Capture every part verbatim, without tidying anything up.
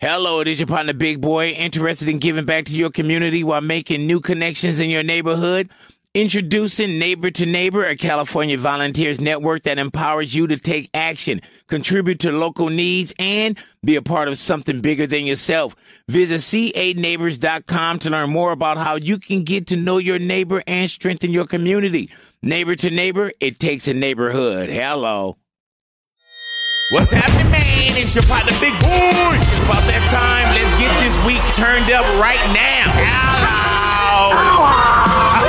Hello, it is your partner, Big Boy, interested in giving back to your community while making new connections in your neighborhood? Introducing Neighbor to Neighbor, a California volunteers network that empowers you to take action, contribute to local needs, and be a part of something bigger than yourself. Visit c a neighbors dot com to learn more about how you can get to know your neighbor and strengthen your community. Neighbor to Neighbor, it takes a neighborhood. Hello. What's happening, man? It's your partner, Big Boy. It's about that time. Let's get this week turned up right now. Hello.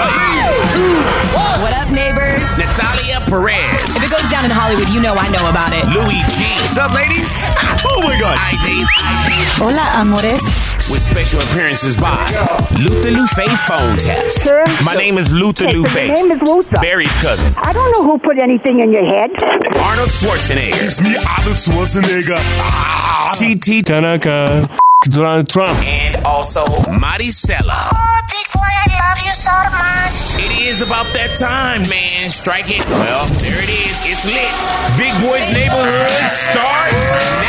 What up, neighbors? Natalia Perez. If it goes down in Hollywood, you know I know about it. Louis G. What's up, ladies? Oh, my God. I D. Hola, amores. With special appearances by Luther Lufe Phone Taps. Sir? My name is Luther Okay, so Lufe. your name is Luther. Barry's cousin. I don't know who put anything in your head. Arnold Schwarzenegger. It's me, Arnold Schwarzenegger. Ah. T T. Tanaka. Donald Trump. And also Maricela. Oh, Big Boy, I love you so much. It is about that time, man. Strike it. Well, there it is. It's lit. Big Boy's Neighborhood starts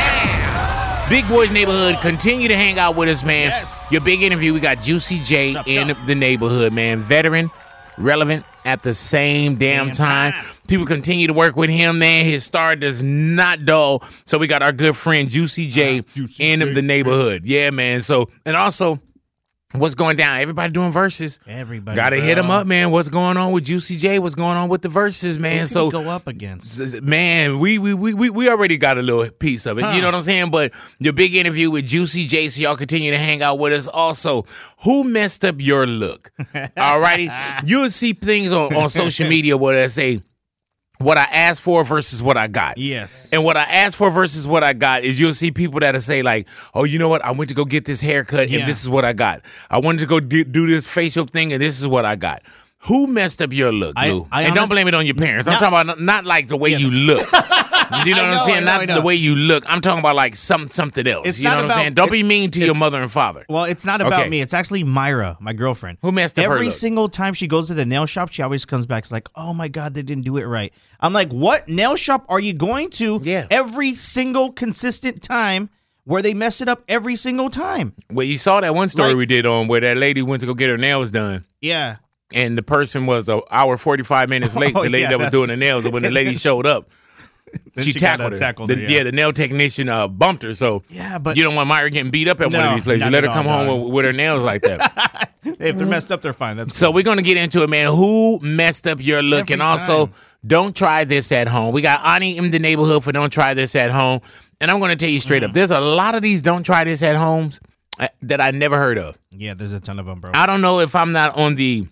now. Big Boy's Neighborhood, continue to hang out with us, man. Yes. Your big interview, we got Juicy J up, in up? the neighborhood, man. Veteran, relevant at the same damn, Damn time. time. People continue to work with him, man. His star does not dull. So we got our good friend Juicy J Uh, Juicy in J. the neighborhood. Yeah, man. So, and also, what's going down? Everybody doing verses. Everybody, Gotta bro. hit him up, man. What's going on with Juicy J? What's going on with the verses, man? Who So, can he go up against? man, we we we we we already got a little piece of it. Huh. You know what I'm saying? But your big interview with Juicy J, so y'all continue to hang out with us. Also, who messed up your look? All righty. You'll see things on, on social media where they say what I asked for versus what I got. Yes. And what I asked for versus what I got is you'll see people that'll say like, oh, you know what? I went to go get this haircut Yeah. and this is what I got. I wanted to go do, do this facial thing and this is what I got. Who messed up your look, I- Lou? I and don't honest- blame it on your parents. I'm No. talking about not, not like the way Yeah. you look. You know what I I'm know, saying? I know, Not I know. the way you look. I'm talking about like some something else. It's you know not what I'm about- saying? Don't be it's- mean to your it's- mother and father. Well, it's not about Okay. me. It's actually Myra, my girlfriend. Who messed up her Every look? single time she goes to the nail shop, she always comes back. It's like, oh my God, they didn't do it right. I'm like, what nail shop are you going to Yeah. every single consistent time where they mess it up every single time? Well, you saw that one story Like- we did on where that lady went to go get her nails done. Yeah. And the person was an hour forty-five minutes late. Oh, the lady yeah. that was doing the nails. And when the lady showed up, Then she, she got, tackled uh, her. tackled the, her, yeah. yeah. the nail technician uh, bumped her. So Yeah, but- you don't want Myra getting beat up at one No, of these places. You not let at her come all, home no. with, with her nails like that. If they're messed up, they're fine. That's So we're going to get into it, man. Who messed up your look? Every and also, time. don't try this at home. We got Ani in the neighborhood for don't try this at home. And I'm going to tell you straight Mm. up, there's a lot of these don't try this at homes uh, that I never heard of. Yeah, there's a ton of them, bro. I don't know if I'm not on the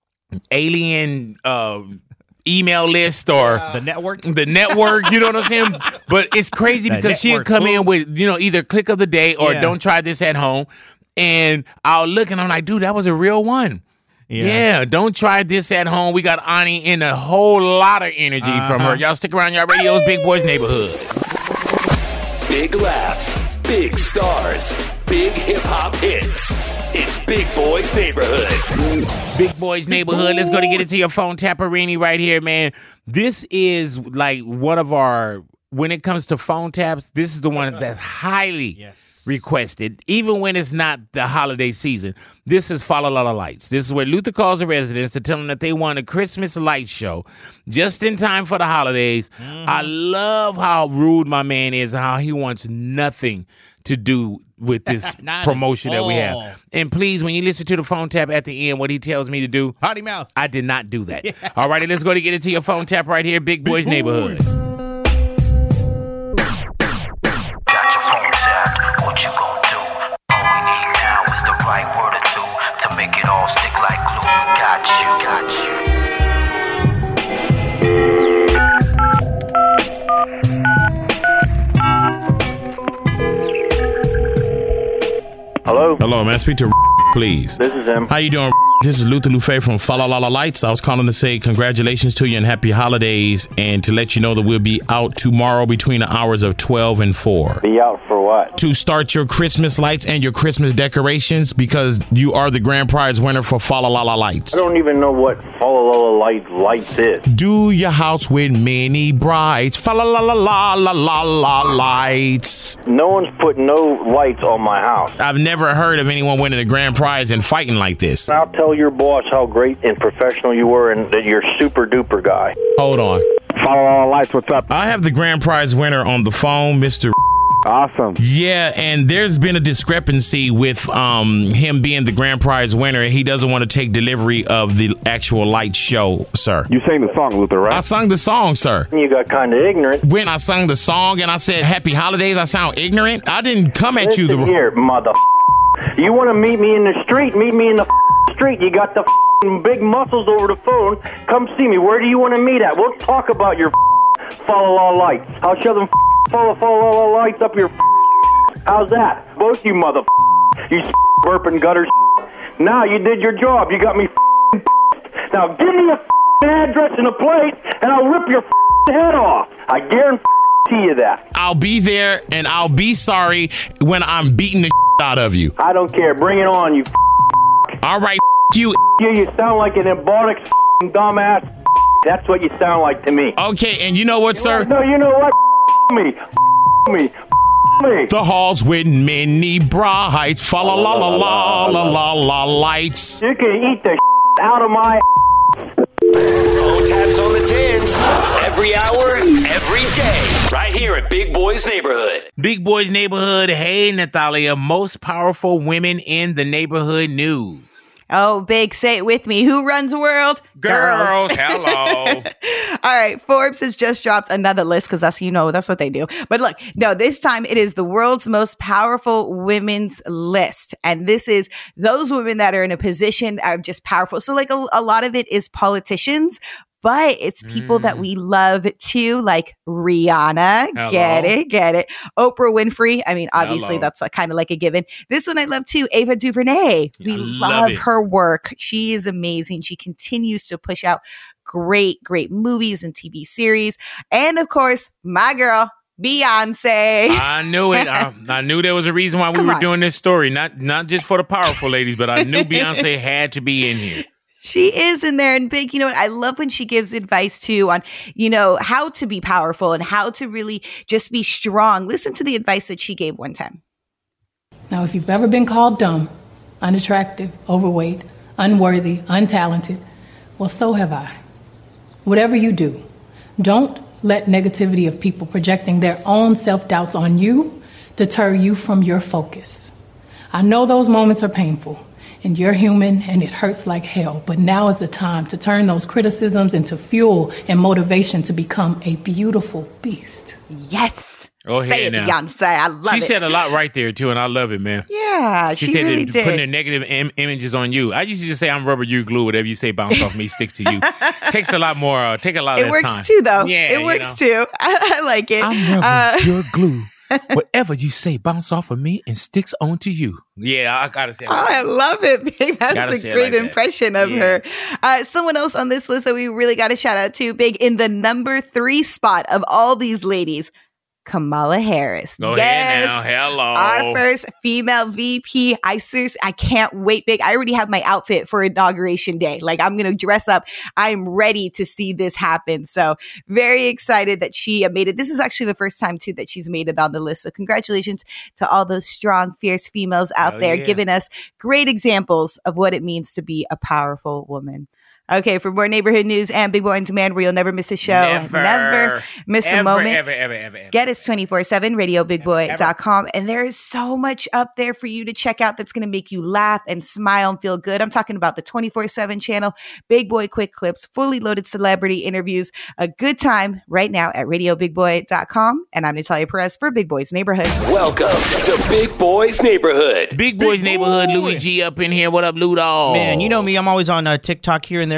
alien uh, email list or the network. the network, you know what I'm saying? But it's crazy The because she'll network, come in fool. with, you know, either click of the day or Yeah. don't try this at home. And I'll look and I'm like, dude, that was a real one. Yeah. don't try this at home. We got Ani in a whole lot of energy from her. Y'all stick around, y'all radios, Big Boy's Neighborhood. Big laughs, big stars, big hip-hop hits. It's Big Boy's Neighborhood. Big Boy's Neighborhood. Let's go to get into your phone taparini right here, man. This is like one of our, when it comes to phone taps, this is the one that's highly Yes. requested, even when it's not the holiday season. This is Fa La La La Lights. This is where Luther calls the residents to tell them that they want a Christmas light show just in time for the holidays. Mm-hmm. I love how rude my man is and how he wants nothing to do with this Not promotion at that we all. have. And please, when you listen to the phone tap at the end, what he tells me to do, Potty mouth. I did not do that. All righty, let's go to get into your phone tap right here, Big Boy's Neighborhood. Got your phone tapped, what you gon' do? All we need now is the right word or two to make it all stick like glue. Got you, got you. Hello? Hello, may I speak to please? This is him. How you doing? This is Luther Lufe from Fa La La La Lights. I was calling to say congratulations to you and happy holidays, and to let you know that we'll be out tomorrow between the hours of twelve and four. Be out for what? To start your Christmas lights and your Christmas decorations, because you are the grand prize winner for Fa La La La Lights. I don't even know what Fa La La La Light Lights is. Do your house with many brights. Fa La La La La La La La Lights. No one's put no lights on my house. I've never heard of anyone winning a grand prize and fighting like this. I'll tell your boss how great and professional you were and that you're super duper guy. Hold on. Fa La La La Lights, what's up? I have the grand prize winner on the phone, Mister Awesome. Yeah, and there's been a discrepancy with um him being the grand prize winner. He doesn't want to take delivery of the actual light show, sir. You sang the song, Luther, right? I sung the song, sir. You got kind of ignorant. When I sung the song and I said happy holidays, I sound ignorant? I didn't come at Listen you the here, mother. You want to meet me in the street? Meet me in the street. You got the big muscles over the phone. Come see me. Where do you want to meet at? We'll talk about your Fa La La Lights. I'll shove them Fa La La Lights up your. How's that? Both you mother. You burping gutter. Now you did your job. You got me. Now give me a address and a place, and I'll rip your head off. I guarantee you that. I'll be there, and I'll be sorry when I'm beating the out of you. I don't care. Bring it on, you. All right, you. You, you sound like an embonic dumbass. That's what you sound like to me. Okay, and you know what, sir? No, you know what? Me. Me. Me. The halls with many brights. Fa la la la la la la la lights. You can eat the out of my. Phone taps on the tens. Every hour, every day. Right here at Big Boy's Neighborhood. Big Boy's Neighborhood. Hey, Natalia. Most powerful women in the neighborhood news. Oh, Big, say it with me. Who runs the world? Girls. Hello. All right. Forbes has just dropped another list because that's, you know, that's what they do. But look, no, this time it is the world's most powerful women's list. And this is those women that are in a position of just powerful. So like a, a lot of it is politicians, but it's people mm. that we love too, like Rihanna. Hello. Get it, get it. Oprah Winfrey. I mean, obviously Hello. That's like, kind of like a given. This one I love too, Ava DuVernay. We I love, love her work. She is amazing. She continues to push out great, great movies and T V series. And of course, my girl, Beyonce. I knew it. I, I knew there was a reason why we Come were on. doing this story. Not, not just for the powerful ladies, but I knew Beyonce had to be in here. She is in there. And Big, you know what? I love when she gives advice too on, you know, how to be powerful and how to really just be strong. Listen to the advice that she gave one time. Now, if you've ever been called dumb, unattractive, overweight, unworthy, untalented, well, so have I. Whatever you do, don't let negativity of people projecting their own self-doubts on you deter you from your focus. I know those moments are painful. And you're human and it hurts like hell. But now is the time to turn those criticisms into fuel and motivation to become a beautiful beast. Yes. Oh, Say hey, it, now. Beyonce. I love she it. She said a lot right there, too, and I love it, man. Yeah, she, she said really that did. Putting their negative Im- images on you. I used to just say I'm rubber, you glue. Whatever you say bounce off me, sticks to you. Takes a lot more, uh, take a lot it less works time. It works, too, though. Yeah, it works, you know. too. I, I like it. I'm rubber, uh, you're glue. Whatever you say, bounce off of me and sticks onto you. Yeah, I gotta say. Oh, I love it, Big. That's gotta a great like impression that. of yeah. her. Uh, someone else on this list that we really got to shout out to, Big, in the number three spot of all these ladies, Kamala Harris. Go yes, ahead now. Hello. Our first female V P. I seriously, I can't wait, Big. I already have my outfit for Inauguration Day. Like, I'm going to dress up. I'm ready to see this happen. So very excited that she made it. This is actually the first time, too, that she's made it on the list. So congratulations to all those strong, fierce females out Hell there yeah. giving us great examples of what it means to be a powerful woman. Okay, for more neighborhood news and Big Boy on Demand, where you'll never miss a show, never, never miss ever, a moment. Ever, ever, ever, ever. Get us twenty-four seven, radio big boy dot com. And there is so much up there for you to check out that's going to make you laugh and smile and feel good. I'm talking about the twenty-four seven channel, Big Boy Quick Clips, fully loaded celebrity interviews. A good time right now at radio big boy dot com. And I'm Natalia Perez for Big Boy's Neighborhood. Welcome to Big Boy's Neighborhood. Big Boy's Big Neighborhood, boy. Louis G up in here. What up, Ludo? Man, you know me. I'm always on uh, TikTok here and there.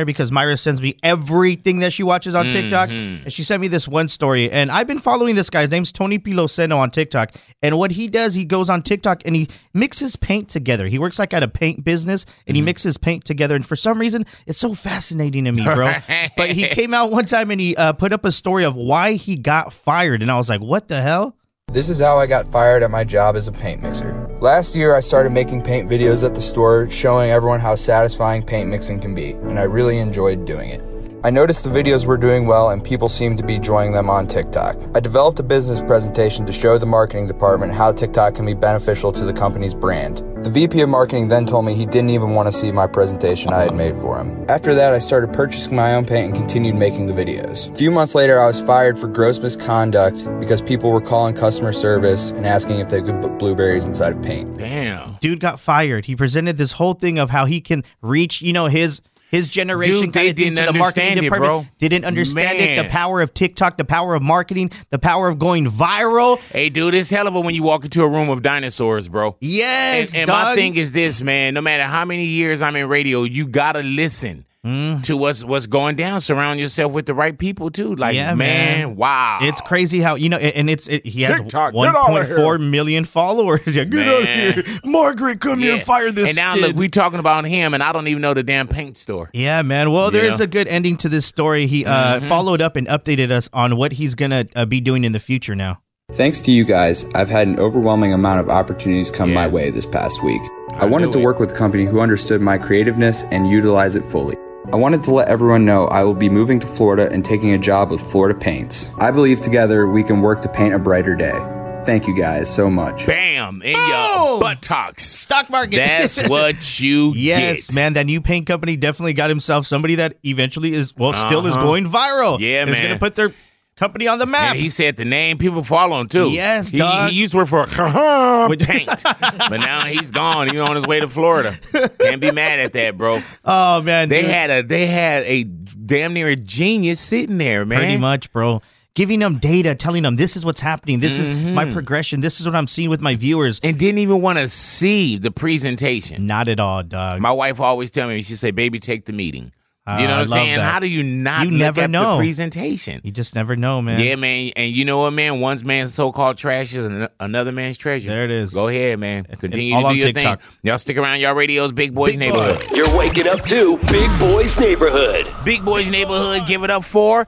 there because Myra sends me everything that she watches on TikTok. Mhm. And she sent me this one story. And I've been following this guy. His name's Tony Piloseno on TikTok. And what he does, he goes on TikTok and he mixes paint together. He works like at a paint business and he mixes paint together. And for some reason, it's so fascinating to me, bro. But he came out one time and he uh, put up a story of why he got fired. And I was like, what the hell? This is how I got fired at my job as a paint mixer. Last year, I started making paint videos at the store showing everyone how satisfying paint mixing can be, and I really enjoyed doing it. I noticed the videos were doing well and people seemed to be enjoying them on TikTok. I developed a business presentation to show the marketing department how TikTok can be beneficial to the company's brand. The V P of marketing then told me he didn't even want to see my presentation I had made for him. After that, I started purchasing my own paint and continued making the videos. A few months later, I was fired for gross misconduct because people were calling customer service and asking if they could put blueberries inside of paint. Damn. Dude got fired. He presented this whole thing of how he can reach, you know, his... His generation Dude, they kind of didn't to the marketing understand it, department. bro. Didn't understand it. Man. The power of TikTok, the power of marketing, the power of going viral. Hey, dude, it's hell of a when you walk into a room of dinosaurs, bro. Yes, And, and dog. my thing is this, man. No matter how many years I'm in radio, you gotta listen to what's what's going down. Surround yourself with the right people too. Like, Yeah, man, man. wow. It's crazy how, you know, and it's it, he has TikTok, get one outta point four here. million followers. Yeah, get out Man. here. Margaret, come here and fire this And now kid. look, we talking about him, and I don't even know the damn paint store. Yeah, man. Well, there You is know? a good ending to this story. He uh, Mhm. followed up and updated us on what he's going to uh, be doing in the future now. Thanks to you guys, I've had an overwhelming amount of opportunities come my way this past week. I, I wanted knew to it. work with a company who understood my creativeness and utilize it fully. I wanted to let everyone know I will be moving to Florida and taking a job with Florida Paints. I believe together we can work to paint a brighter day. Thank you guys so much. Bam! In your buttocks. Stock market. That's what you Yes, get. man. That new paint company definitely got himself somebody that eventually is, well, still is Uh-huh. going viral. Yeah, Is man. going to put their company on the map. And he said the name people follow him too. Yes, he, dog. he used to work for paint, but now he's gone. He's on his way to Florida. Can't be mad at that, bro. Oh man, They dude. had a they had a damn near a genius sitting there, man. Pretty much, bro. Giving them data, telling them this is what's happening. This is Mhm. my progression. This is what I'm seeing with my viewers. And didn't even want to see the presentation. Not at all, dog. My wife always tell me, she say, "Baby, take the meeting." Uh, You know I what I'm love saying? that. How do you not You look never at know. the presentation? You just never know, man. Yeah, man. And you know what, man? One man's so-called trash is an- another man's treasure. There it is. Go ahead, man. Continue all to on do your TikTok. thing. Y'all stick around. Y'all radios, Big Boys Neighborhood. You're waking up to Big Boys Neighborhood. Big Boys Neighborhood. Give it up for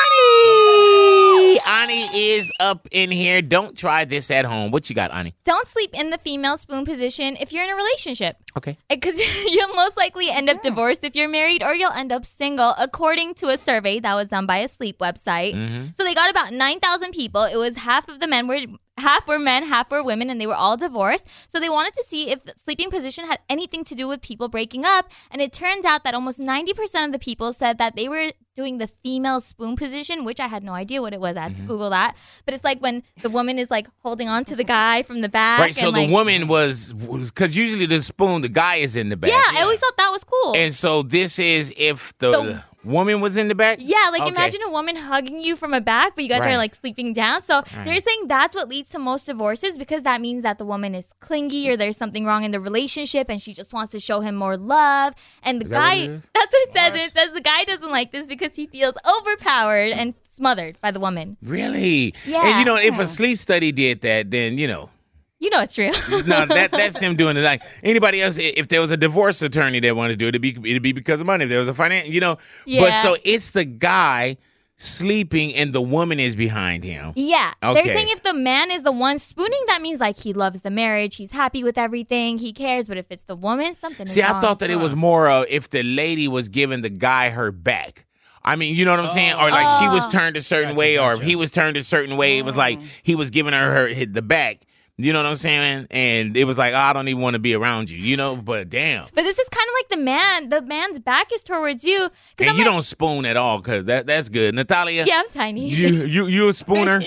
Ani. Ani is up in here. Don't try this at home. What you got, Ani? Don't sleep in the female spoon position if you're in a relationship. Okay. Because you'll most likely end up divorced if you're married, or you'll end up single, according to a survey that was done by a sleep website. Mm-hmm. So they got about nine thousand people. It was half of the men were half were men, half were women, and they were all divorced. So they wanted to see if sleeping position had anything to do with people breaking up. And it turns out that almost ninety percent of the people said that they were doing the female spoon position, which I had no idea what it was. I had to Google that. But it's like when the woman is like holding on to the guy from the back. Right, so and the like, woman was, because usually the spoon, the guy is in the back. Yeah, I always thought that was cool. And so this is if the, The- woman was in the back? Yeah, like Okay. imagine a woman hugging you from a back, but you guys Right. are like sleeping down. So they're saying that's what leads to most divorces, because that means that the woman is clingy or there's something wrong in the relationship and she just wants to show him more love. And the Is that what guy, it is? that's what it says. It says the guy doesn't like this because he feels overpowered and smothered by the woman. Really? Yeah. And you know, if a sleep study did that, then, you know. You know it's true. No, that that's them doing it. Like anybody else, i- if there was a divorce attorney that wanted to do it, it'd be it'd be because of money. If there was a finance, you know. But Yeah. so it's the guy sleeping and the woman is behind him. Yeah. Okay. They're saying if the man is the one spooning, that means like he loves the marriage, he's happy with everything, he cares. But if it's the woman, something is See, I wrong. thought that it was more uh, if the lady was giving the guy her back. I mean, you know what I'm saying? Or like she was turned a certain way, or if he was turned a certain way, it was like he was giving her her hit the back. You know what I'm saying? And it was like, oh, I don't even want to be around you, you know? But damn. But this is kind of like the man. The man's back is towards you. 'Cause And I'm you like, don't spoon at all, because that, that's good. Natalia? Yeah, I'm tiny. You, you, you a spooner?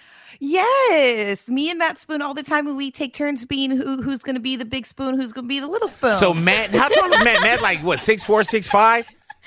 Yes, me and Matt spoon all the time, and we take turns being who who's going to be the big spoon, who's going to be the little spoon. So Matt, how tall is Matt? Matt like what, six four, six five?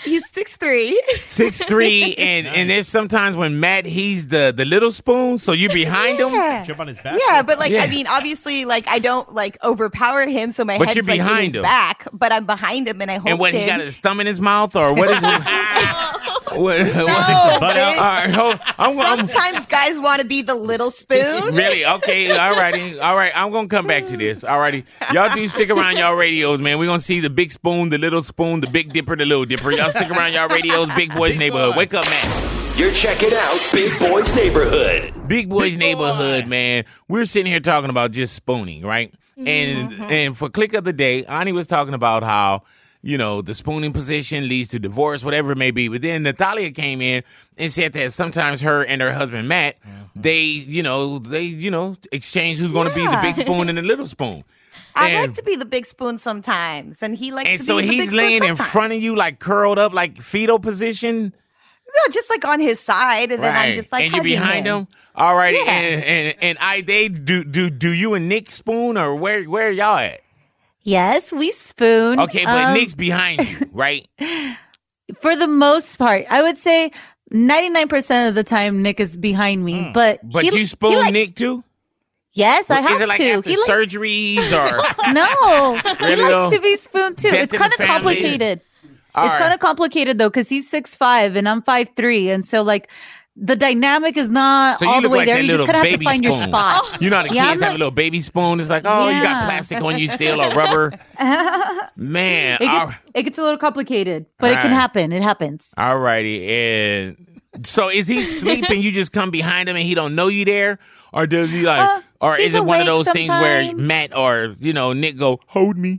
He's six three. Six three, and and there's sometimes when Matt he's the the little spoon, so you're behind Yeah. him. Jump on his back. Yeah, but like Yeah. I mean, obviously, like I don't like overpower him, so my But head's you're like in behind his him. back, but I'm behind him and I hold And what him. he got his thumb in his mouth, or what is it? what, what, No, all bitch. right, hold, I'm, I'm, Sometimes guys want to be the little spoon. Really? Okay. All righty. All right. I'm going to come back to this. All righty. Y'all do stick around y'all radios, man. We're going to see the big spoon, the little spoon, the big dipper, the little dipper. Y'all stick around y'all radios. Big Boys Neighborhood. Wake up, man. You're checking out Big Boys Neighborhood. Big Boys Neighborhood, man. We're sitting here talking about just spooning, right? And and for click of the day, Ani was talking about how, you know, the spooning position leads to divorce, whatever it may be. But then Natalia came in and said that sometimes her and her husband, Matt, they, you know, they, you know, exchange who's going to be the big spoon and the little spoon. I And- like to be the big spoon sometimes, and he likes And to so be the big he's spoon laying in sometimes. front of you, like curled up, like fetal position. No, just like on his side, and then I'm just like, and you're hugging behind him. him. All righty. Yeah. And, and and I they do do do you and Nick spoon, or where where y'all at? Yes, we spoon. Okay, but Um, Nick's behind you, right? for the most part, I would say ninety-nine percent of the time Nick is behind me. But But he- you he spoon likes- Nick too? Yes, I Is have it like to. after He likes- surgeries or no, he Really, likes though? to be spooned too. Death It's in kind the of family? complicated. All it's right. kind of complicated though because he's six five and I'm five three, and so like the dynamic is not So you all the look way like there. that You little just kind of have to baby find spoon. your spot. You know how the Yeah, kids I'm have a like- little baby spoon? It's like, oh, you got Yeah. plastic on you still or rubber. Man, It all, gets, it gets a little complicated, but it can Alright. happen. It happens. all righty. And so is he sleeping? You just come behind him and he don't know you there? Or does he like, Uh, or he's is it one of awake those things where sometimes. Matt or, you know, Nick go, hold me?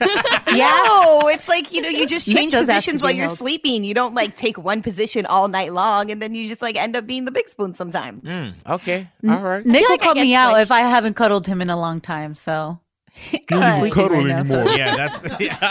No, it's like, you know, you just Nick change does have to positions be while you're held. sleeping. You don't like take one position all night long, and then you just like end up being the big spoon sometimes. Mm, okay. All right. Nick will like I call get me out squished. if I haven't cuddled him in a long time. So You don't even cuddle right now, so- anymore. Yeah, that's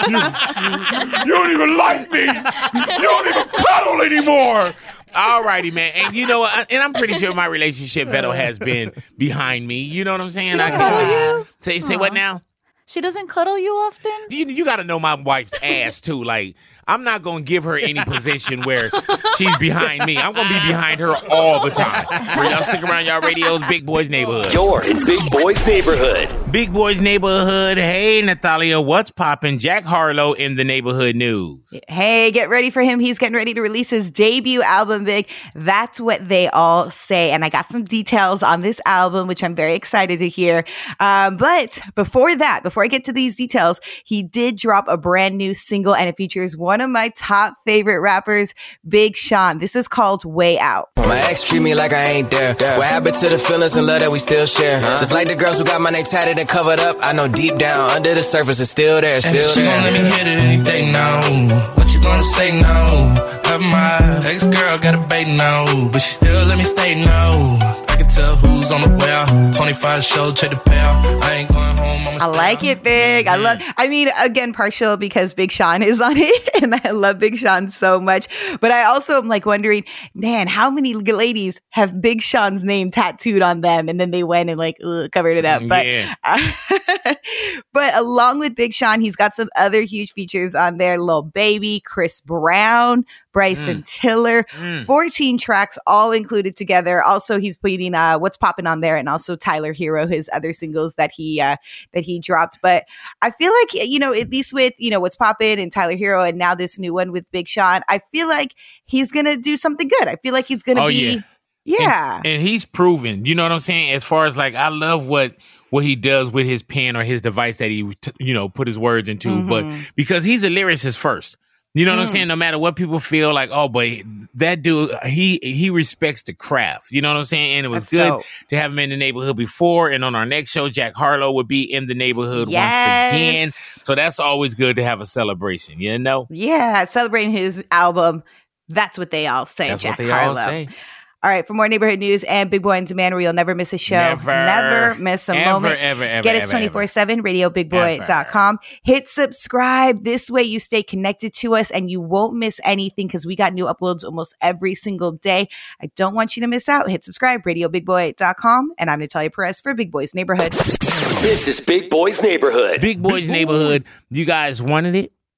You don't even like me. You don't even cuddle anymore. All righty, man. And you know what? And I'm pretty sure my relationship, Vettel, has been behind me. You know what I'm saying? I cuddle you? Say, say what now? She doesn't cuddle you often? You, you got to know my wife's ass, too. Like, I'm not going to give her any position where she's behind me. I'm going to be behind her all the time. For y'all stick around y'all radios, Big Boys Neighborhood. You're in Big Boys Neighborhood. Big Boys Neighborhood. Hey, Natalia, what's poppin'? Jack Harlow in the neighborhood news. Hey, get ready for him. He's getting ready to release his debut album, Big. That's what they all say. And I got some details on this album, which I'm very excited to hear. Um, but before that, before I get to these details, he did drop a brand new single, and it features one of my top favorite rappers, Big Sean. This is called Way Out. My ex treat me like I ain't there. What happened to the feelings and love that we still share? Just like the girls who got my name tatted and covered up, I know deep down under the surface it's still there, still She there. gon' let me hit it anything now. What you gonna say now? Love my ex girl got a bait now, but she still let me stay now. I can tell who's on the way out. twenty-five show, check the payout. I ain't going home. I like it, Big. I love, I mean, again, partial because Big Sean is on it and I love Big Sean so much. But I also am like wondering, man, how many ladies have Big Sean's name tattooed on them? And then they went and like ugh, covered it up. But, Yeah. uh, but along with Big Sean, he's got some other huge features on there. Lil Baby, Chris Brown, Bryson Tiller, fourteen tracks all included together. Also, he's putting uh, What's Poppin' on there, and also Tyler Hero, his other singles that he uh, that he dropped. But I feel like, you know, at least with, you know, What's Poppin' and Tyler Hero, and now this new one with Big Sean, I feel like he's gonna do something good. I feel like he's gonna Oh, be, yeah. yeah. And, and he's proven, you know what I'm saying? As far as like, I love what what he does with his pen or his device that he, t- you know, put his words into. Mm-hmm. But because he's a lyricist first, you know what I'm Mm. saying? No matter what people feel like, oh, but that dude, he he respects the craft. You know what I'm saying? And it was That's good dope. to have him in the neighborhood before. And on our next show, Jack Harlow would be in the neighborhood Yes. once again. So that's always good to have a celebration, you know? Yeah, celebrating his album. That's what they all say. That's Jack what they Harlow. all say. All right, for more neighborhood news and Big Boy on Demand, where you'll never miss a show. Never. Never miss a Ever, moment. ever, ever, Get us ever, twenty-four seven, radio big boy dot com. Hit subscribe. This way you stay connected to us and you won't miss anything because we got new uploads almost every single day. I don't want you to miss out. Hit subscribe, radio big boy dot com. And I'm Natalia Perez for Big Boys Neighborhood. This is Big Boys Neighborhood. Big Boys Neighborhood. You guys wanted it.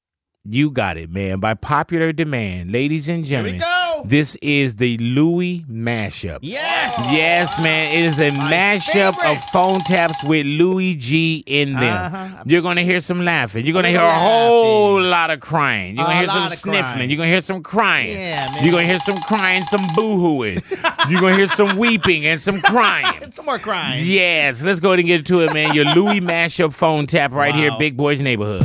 You got it, man. By popular demand, ladies and gentlemen, go. This is the Louis mashup. Yes. Yes, man. It is a My mashup favorite. of phone taps with Louis G in them. Uh-huh. You're going to hear some laughing. You're going to A hear a little whole lot of crying. You're A going to hear some lot of sniffling. crying. You're going to hear some crying. Yeah, man. You're going to hear some crying, some boo-hooing. You're going to hear some weeping and some crying. Some more crying. Yes, let's go ahead and get to it, man. Your Louis mashup phone tap right here, Wow. Big Boy's Neighborhood.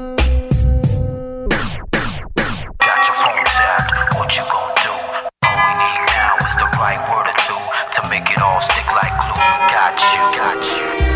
Got your phone tapped, what you gon' do? All we need now is the right word or two to make it all stick like glue. Got you, got you.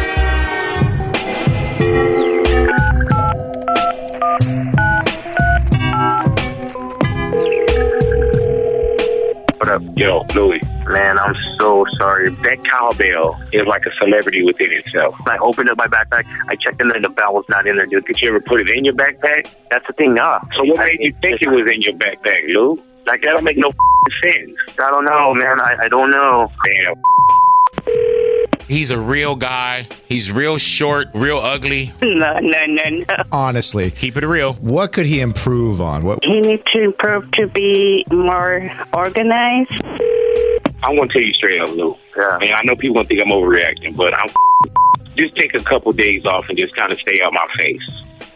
What up? Yo, Louis. Man, I'm so sorry. That cowbell is like a celebrity within itself. I opened up my backpack. I checked in there. The bell was not in there, dude. Did you ever put it in your backpack? That's the thing, nah. So what made you think it was in your backpack, Lou? Like, that don't make no sense. I don't know, man. I, I don't know. Damn. He's a real guy. He's real short, real ugly. No, no, no, no. Honestly. Keep it real. What could he improve on? What? He needs to improve to be more organized. I'm going to tell you straight up, Lou. Yeah. I mean, I know people going to think I'm overreacting, but I'm just take a couple days off and just kind of stay out my face.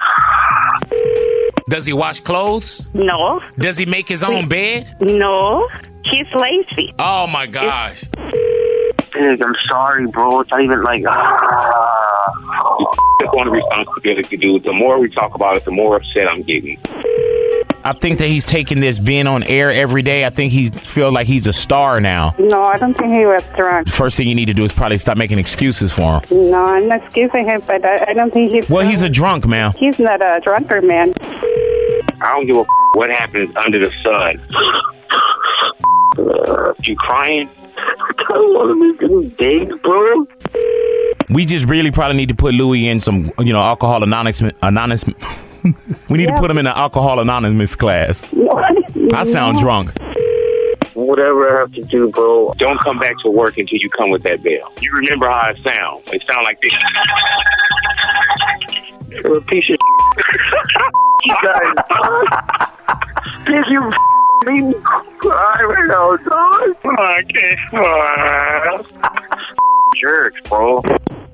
Does he wash clothes? No. Does he make his own bed? No. He's lazy. Oh, my gosh. Big, I'm sorry, bro. It's not even like, ah. Take on the responsibility, dude. The more we talk about it, the more upset I'm getting. I think that he's taking this being on air every day. I think he feels like he's a star now. No, I don't think he was drunk. First thing you need to do is probably stop making excuses for him. No, I'm not excusing him, but I, I don't think he's Well, drunk. he's a drunk, man. He's not a drunkard, man. I don't give a what happens under the sun. Uh, you crying? I don't want to make any days, bro. We just really probably need to put Louis in some, you know, alcohol anonymous. anonymous we need Yeah. to put him in an alcohol anonymous class. I sound drunk. Whatever I have to do, bro. Don't come back to work until you come with that bell. You remember how it sounds. It sounds like this. You're a piece of you guys. Did you make me cry right now, dog? I can't. Jerks, bro.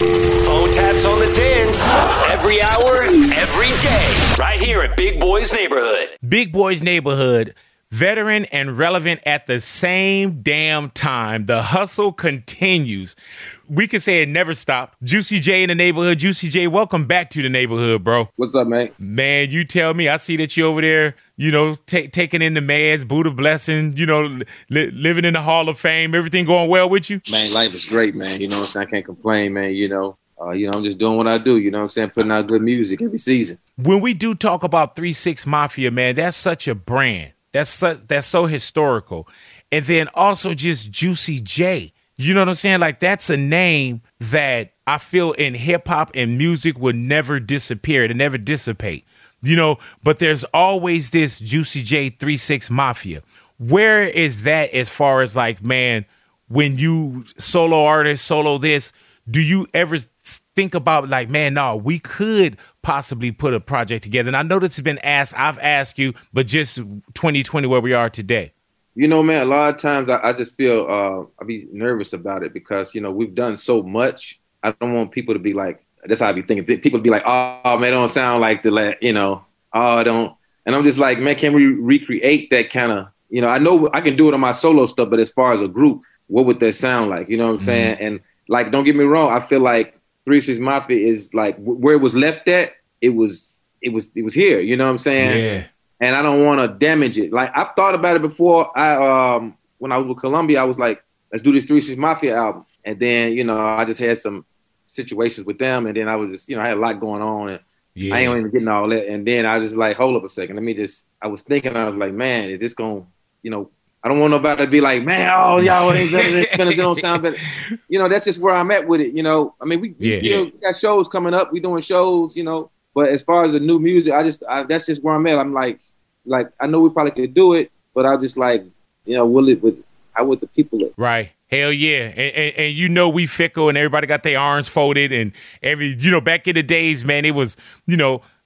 Phone taps on the tens. Every hour, every day. Right here at Big Boy's Neighborhood. Big Boy's Neighborhood. Veteran and relevant at the same damn time. The hustle continues. We could say it never stopped. Juicy J in the neighborhood. Juicy J, welcome back to the neighborhood, bro. What's up, man? Man, you tell me. I see that you over there, you know, ta- taking in the meds, Buddha blessing, you know, li- living in the Hall of Fame. Everything going well with you? Man, life is great, man. You know what I'm saying? I can't complain, man. You know, uh, you know, I'm just doing what I do. You know what I'm saying? Putting out good music every season. When we do talk about three six Mafia, man, that's such a brand. That's so, that's so historical. And then also just Juicy J. You know what I'm saying? Like, that's a name that I feel in hip hop and music would never disappear. It'll never dissipate. You know, but there's always this Juicy J three six Mafia. Where is that as far as like, man, when you solo artist, solo this, do you ever think about like, man, no, we could possibly put a project together? And I know this has been asked, I've asked you, but just twenty twenty where we are today. You know, man, a lot of times I, I just feel uh, I be nervous about it because, you know, we've done so much. I don't want people to be like, that's how I be thinking. People be like, oh, man, it don't sound like the, you know, oh, I don't. And I'm just like, man, can we recreate that kind of, you know, I know I can do it on my solo stuff, but as far as a group, what would that sound like? You know what I'm saying? Mm-hmm. And like, don't get me wrong. I feel like three six Mafia is like where it was left at. It was, it was, it was here. You know what I'm saying? Yeah. And I don't want to damage it. Like I've thought about it before. I um when I was with Columbia, I was like, let's do this three six Mafia album. And then you know I just had some situations with them, and then I was just you know I had a lot going on, and yeah. I ain't even getting all that. And then I was just like, hold up a second, let me just. I was thinking, I was like, man, is this gonna, you know, I don't want nobody to be like, man, oh y'all ain't better than it don't sound better. You know, that's just where I'm at with it. You know, I mean, we, we yeah, still yeah. got shows coming up. We doing shows, you know. But as far as the new music, I just I, that's just where I'm at. I'm like, like I know we probably could do it, but I just like, you know, will it with how would the people look? Right. Hell yeah. And, and, and you know we fickle and everybody got their arms folded and every, you know, back in the days, man, it was, you know,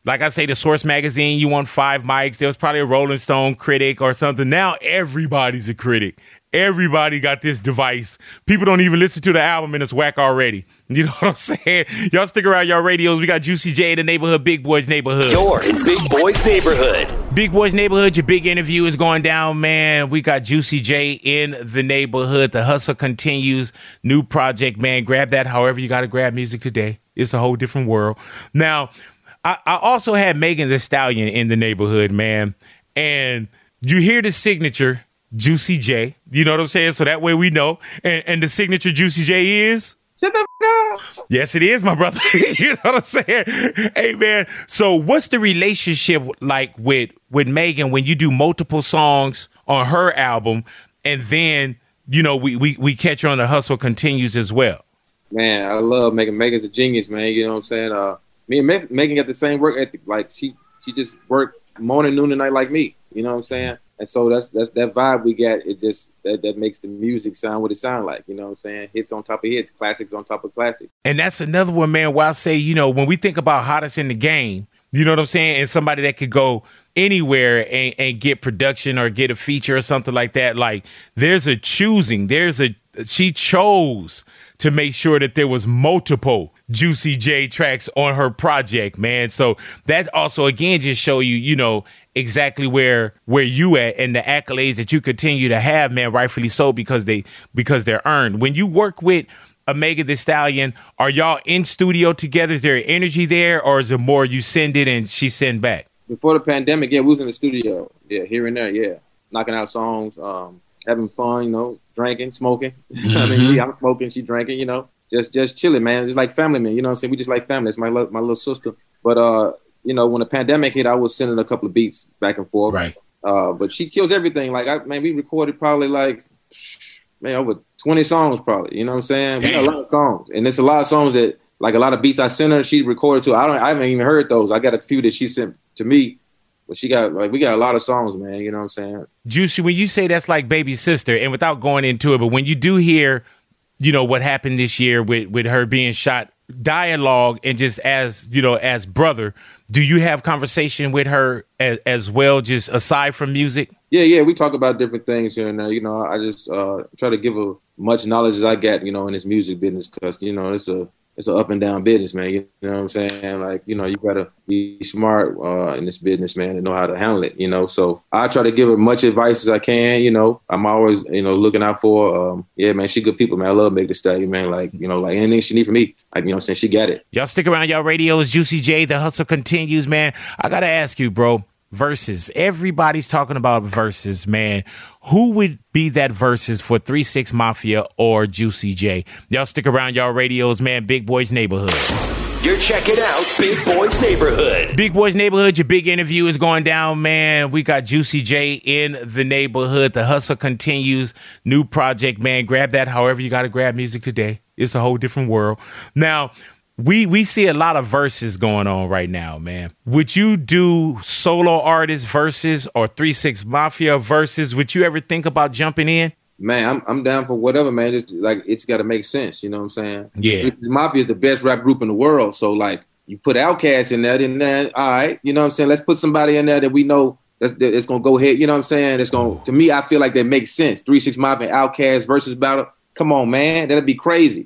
like I say, the Source magazine, you want five mics. There was probably a Rolling Stone critic or something. Now everybody's a critic. Everybody got this device. People don't even listen to the album and it's whack already. You know what I'm saying? Y'all stick around y'all radios. We got Juicy J in the neighborhood, Big Boy's neighborhood. You're in Big Boy's neighborhood. Big Boy's neighborhood, your big interview is going down, man. We got Juicy J in the neighborhood. The hustle continues. New project, man. Grab that however you got to grab music today. It's a whole different world. Now, I, I also had Megan Thee Stallion in the neighborhood, man. And you hear the signature, Juicy J. You know what I'm saying? So that way we know. And, and the signature Juicy J is? Shut the f- up. Yes, it is, my brother. You know what I'm saying? Hey, man. So what's the relationship like with, with Megan when you do multiple songs on her album and then, you know, we, we, we catch her on The Hustle Continues as well? Man, I love Megan. Megan's a genius, man. You know what I'm saying? Uh, me and Me- Megan got the same work ethic. Like, she, she just worked morning, noon, and night like me. You know what I'm saying? And so that's that's that vibe we got. It just that, that makes the music sound what it sound like. You know what I'm saying? Hits on top of hits, classics on top of classics. And that's another one, man, where I say, you know, when we think about hottest in the game, you know what I'm saying? And somebody that could go anywhere and, and get production or get a feature or something like that. Like, there's a choosing. There's a she chose to make sure that there was multiple Juicy J tracks on her project, man. So that also, again, just show you, you know, exactly where where you at and the accolades that you continue to have, man, rightfully so, because they because they're earned. When you work with a Megan Thee Stallion, are y'all in studio together? Is there energy there, or is it more you send it and she send back? Before the pandemic, yeah, we was in the studio, yeah, here and there, yeah, knocking out songs, um, having fun, you know, drinking, smoking. Mm-hmm. I mean, yeah, I'm smoking, she drinking, you know, just just chilling, man, just like family, man. You know what I'm saying? We just like family. It's my lo- my little sister, but uh. You know, when the pandemic hit, I was sending a couple of beats back and forth. Right. Uh, but she kills everything. Like, I man, we recorded probably like, man, over twenty songs probably. You know what I'm saying? Damn. We got a lot of songs. And it's a lot of songs that, like a lot of beats I sent her, she recorded too. I don't, I haven't even heard those. I got a few that she sent to me. But she got, like, we got a lot of songs, man. You know what I'm saying? Juicy, when you say that's like baby sister, and without going into it, but when you do hear, you know, what happened this year with, with her being shot, dialogue and just as, you know, as brother, do you have conversation with her as, as well, just aside from music? Yeah, yeah, we talk about different things here and there. You know, I just uh, try to give her much knowledge as I get, you know, in this music business, because, you know, it's a it's an up and down business, man. You know what I'm saying? Like, you know, you gotta be smart uh, in this business, man, and know how to handle it. You know, so I try to give her much advice as I can. You know, I'm always, you know, looking out for. Um, yeah, man, she good people, man. I love Megan Thee Stallion, man. Like, you know, like anything she need from me, like, you know what I'm saying? She got it. Y'all stick around, y'all radios. Juicy J, The Hustle Continues, man. I gotta ask you, bro. Versus. Everybody's talking about versus, man. Who would be that versus for three six Mafia or Juicy J? Y'all stick around, y'all radios, man. Big Boy's Neighborhood. You're checking out Big Boy's Neighborhood. Big Boy's Neighborhood, your big interview is going down, man. We got Juicy J in the neighborhood. The hustle continues. New project, man. Grab that however you got to grab music today. It's a whole different world. Now, We we see a lot of verses going on right now, man. Would you do solo artist verses or three six Mafia verses? Would you ever think about jumping in? Man, I'm I'm down for whatever, man. Just like, it's got to make sense, you know what I'm saying? Yeah. Mafia is the best rap group in the world, so like, you put Outkast in there, then then all right, you know what I'm saying? Let's put somebody in there that we know that's that it's gonna go ahead. You know what I'm saying? It's gonna to me, I feel like that makes sense. three six Mafia, Outkast versus battle. Come on, man, that'd be crazy.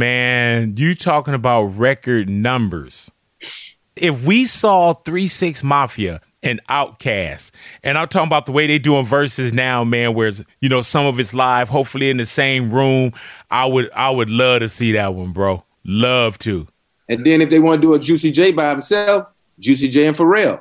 Man, you talking about record numbers. If we saw three six Mafia and Outkast, and I'm talking about the way they doing verses now, man, where, you know, some of it's live, hopefully in the same room, I would I would love to see that one, bro. Love to. And then if they want to do a Juicy J by himself, Juicy J and Pharrell.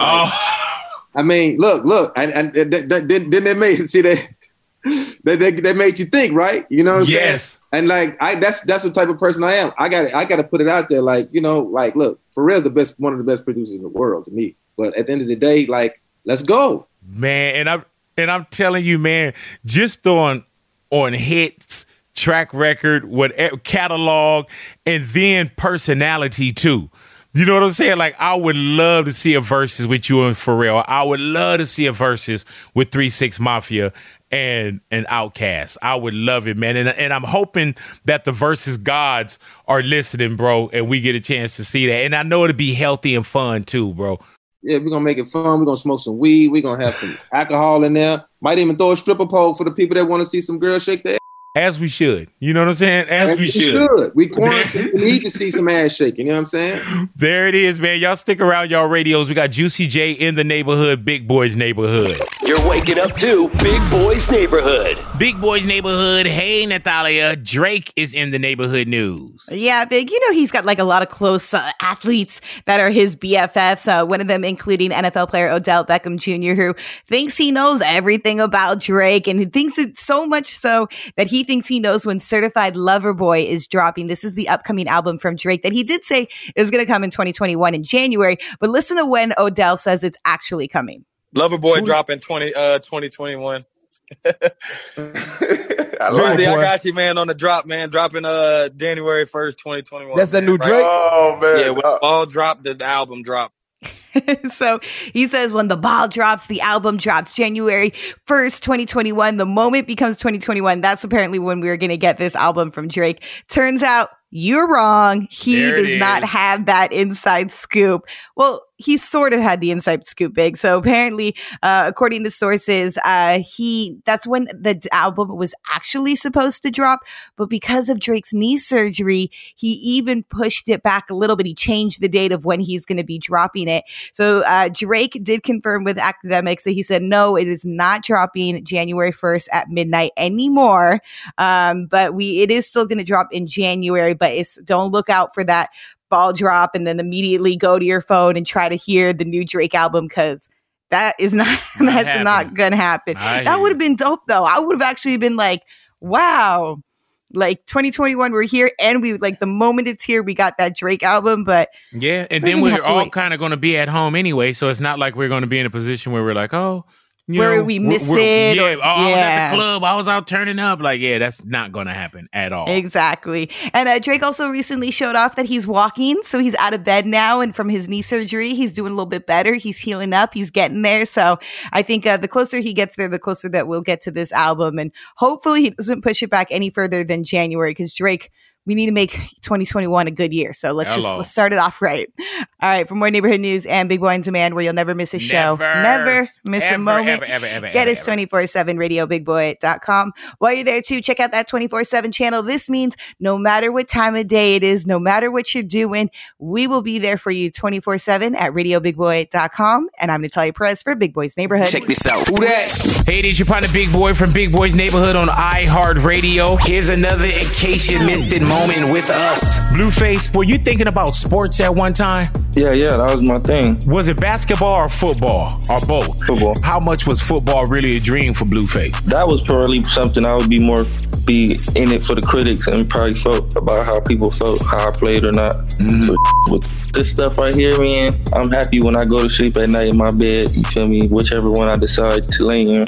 Oh, I mean, look, look, and, and then they made see that. They, they they made you think, right? You know what I'm yes. saying? And like, I that's that's what type of person I am. I got I got to put it out there, like, you know, like, look, Pharrell's the best, one of the best producers in the world to me. But at the end of the day, like, let's go, man. And I'm and I'm telling you, man, just on on hits, track record, whatever, catalog, and then personality too. You know what I'm saying? Like, I would love to see a versus with you and Pharrell. I would love to see a versus with three six Mafia and and Outkast. I would love it, man. And and I'm hoping that the Versus gods are listening, bro, and we get a chance to see that. And I know it'll be healthy and fun too, bro. Yeah, we're gonna make it fun. We're gonna smoke some weed. We're gonna have some alcohol in there. Might even throw a stripper pole for the people that want to see some girls shake their ass. As we should. You know what I'm saying? As, As we, we should. should. We quarantine. We need to see some ass shaking. You know what I'm saying? There it is, man. Y'all stick around, y'all radios. We got Juicy J in the neighborhood, Big Boy's neighborhood. You're waking up to Big Boy's neighborhood. Big Boy's neighborhood. Hey, Natalia. Drake is in the neighborhood news. Yeah, Big. You know, he's got like a lot of close uh, athletes that are his B F Fs. Uh, one of them including N F L player Odell Beckham Junior, who thinks he knows everything about Drake. And he thinks it so much so that he thinks he knows when Certified Lover Boy is dropping. This is the upcoming album from Drake that he did say is going to come in twenty twenty-one in January. But listen to when Odell says it's actually coming. Lover Boy dropping twenty uh twenty twenty-one. I love it, I got you, man, on the drop, man. Dropping uh January first, twenty twenty-one. That's that new right? Drake? Oh man. Yeah, when Uh, the ball dropped, the album dropped. So he says when the ball drops, the album drops January first, twenty twenty-one. The moment becomes twenty twenty-one. That's apparently when we we're going to get this album from Drake. Turns out you're wrong. He There it does not is. have that inside scoop. Well, he sort of had the inside scoop, Big. So apparently, uh, according to sources, uh, he that's when the d- album was actually supposed to drop. But because of Drake's knee surgery, he even pushed it back a little bit. He changed the date of when he's going to be dropping it. So uh, Drake did confirm with academics that he said, no, it is not dropping January first at midnight anymore. Um, but we it is still going to drop in January. But it's don't look out for that ball drop and then immediately go to your phone and try to hear the new Drake album, because that is not, Not that's happening. not gonna happen. I hear That would you. have been dope though. I would have actually been like, wow, like twenty twenty-one, we're here, and we like the moment it's here, we got that Drake album. But Yeah, and We're then gonna we're have to all wait. kind of going to be at home anyway, so it's not like we're going to be in a position where we're like, oh, you Where know, we we're- miss we're- it, Yeah, or- oh, I was at yeah. the club, I was out turning up. Like, yeah, that's not going to happen at all. Exactly. And uh, Drake also recently showed off that he's walking. So he's out of bed now. And from his knee surgery, he's doing a little bit better. He's healing up. He's getting there. So I think uh, the closer he gets there, the closer that we'll get to this album. And hopefully he doesn't push it back any further than January, because Drake, we need to make twenty twenty-one a good year. So let's just Hello. let's start it off right. All right. For more neighborhood news and Big Boy on Demand, where you'll never miss a show, Never. never miss Ever, a moment. ever, ever, ever, Get ever, us ever. twenty-four seven radio big boy dot com. While you're there too, check out that twenty-four seven channel. This means no matter what time of day it is, no matter what you're doing, we will be there for you twenty-four seven at radio big boy dot com. And I'm Natalia Perez for Big Boy's Neighborhood. Check this out. Who that? Hey, this your partner Big Boy from Big Boy's Neighborhood on iHeartRadio. Here's another in case you missed it moment with us. Blueface, were you thinking about sports at one time? Yeah, yeah, that was my thing. Was it basketball or football or both? Football. How much was football really a dream for Blueface? That was probably something I would be more be in it for the critics and probably felt about how people felt, how I played or not. But with this stuff right here, man, I'm happy when I go to sleep at night in my bed. You feel me? Whichever one I decide to lay in.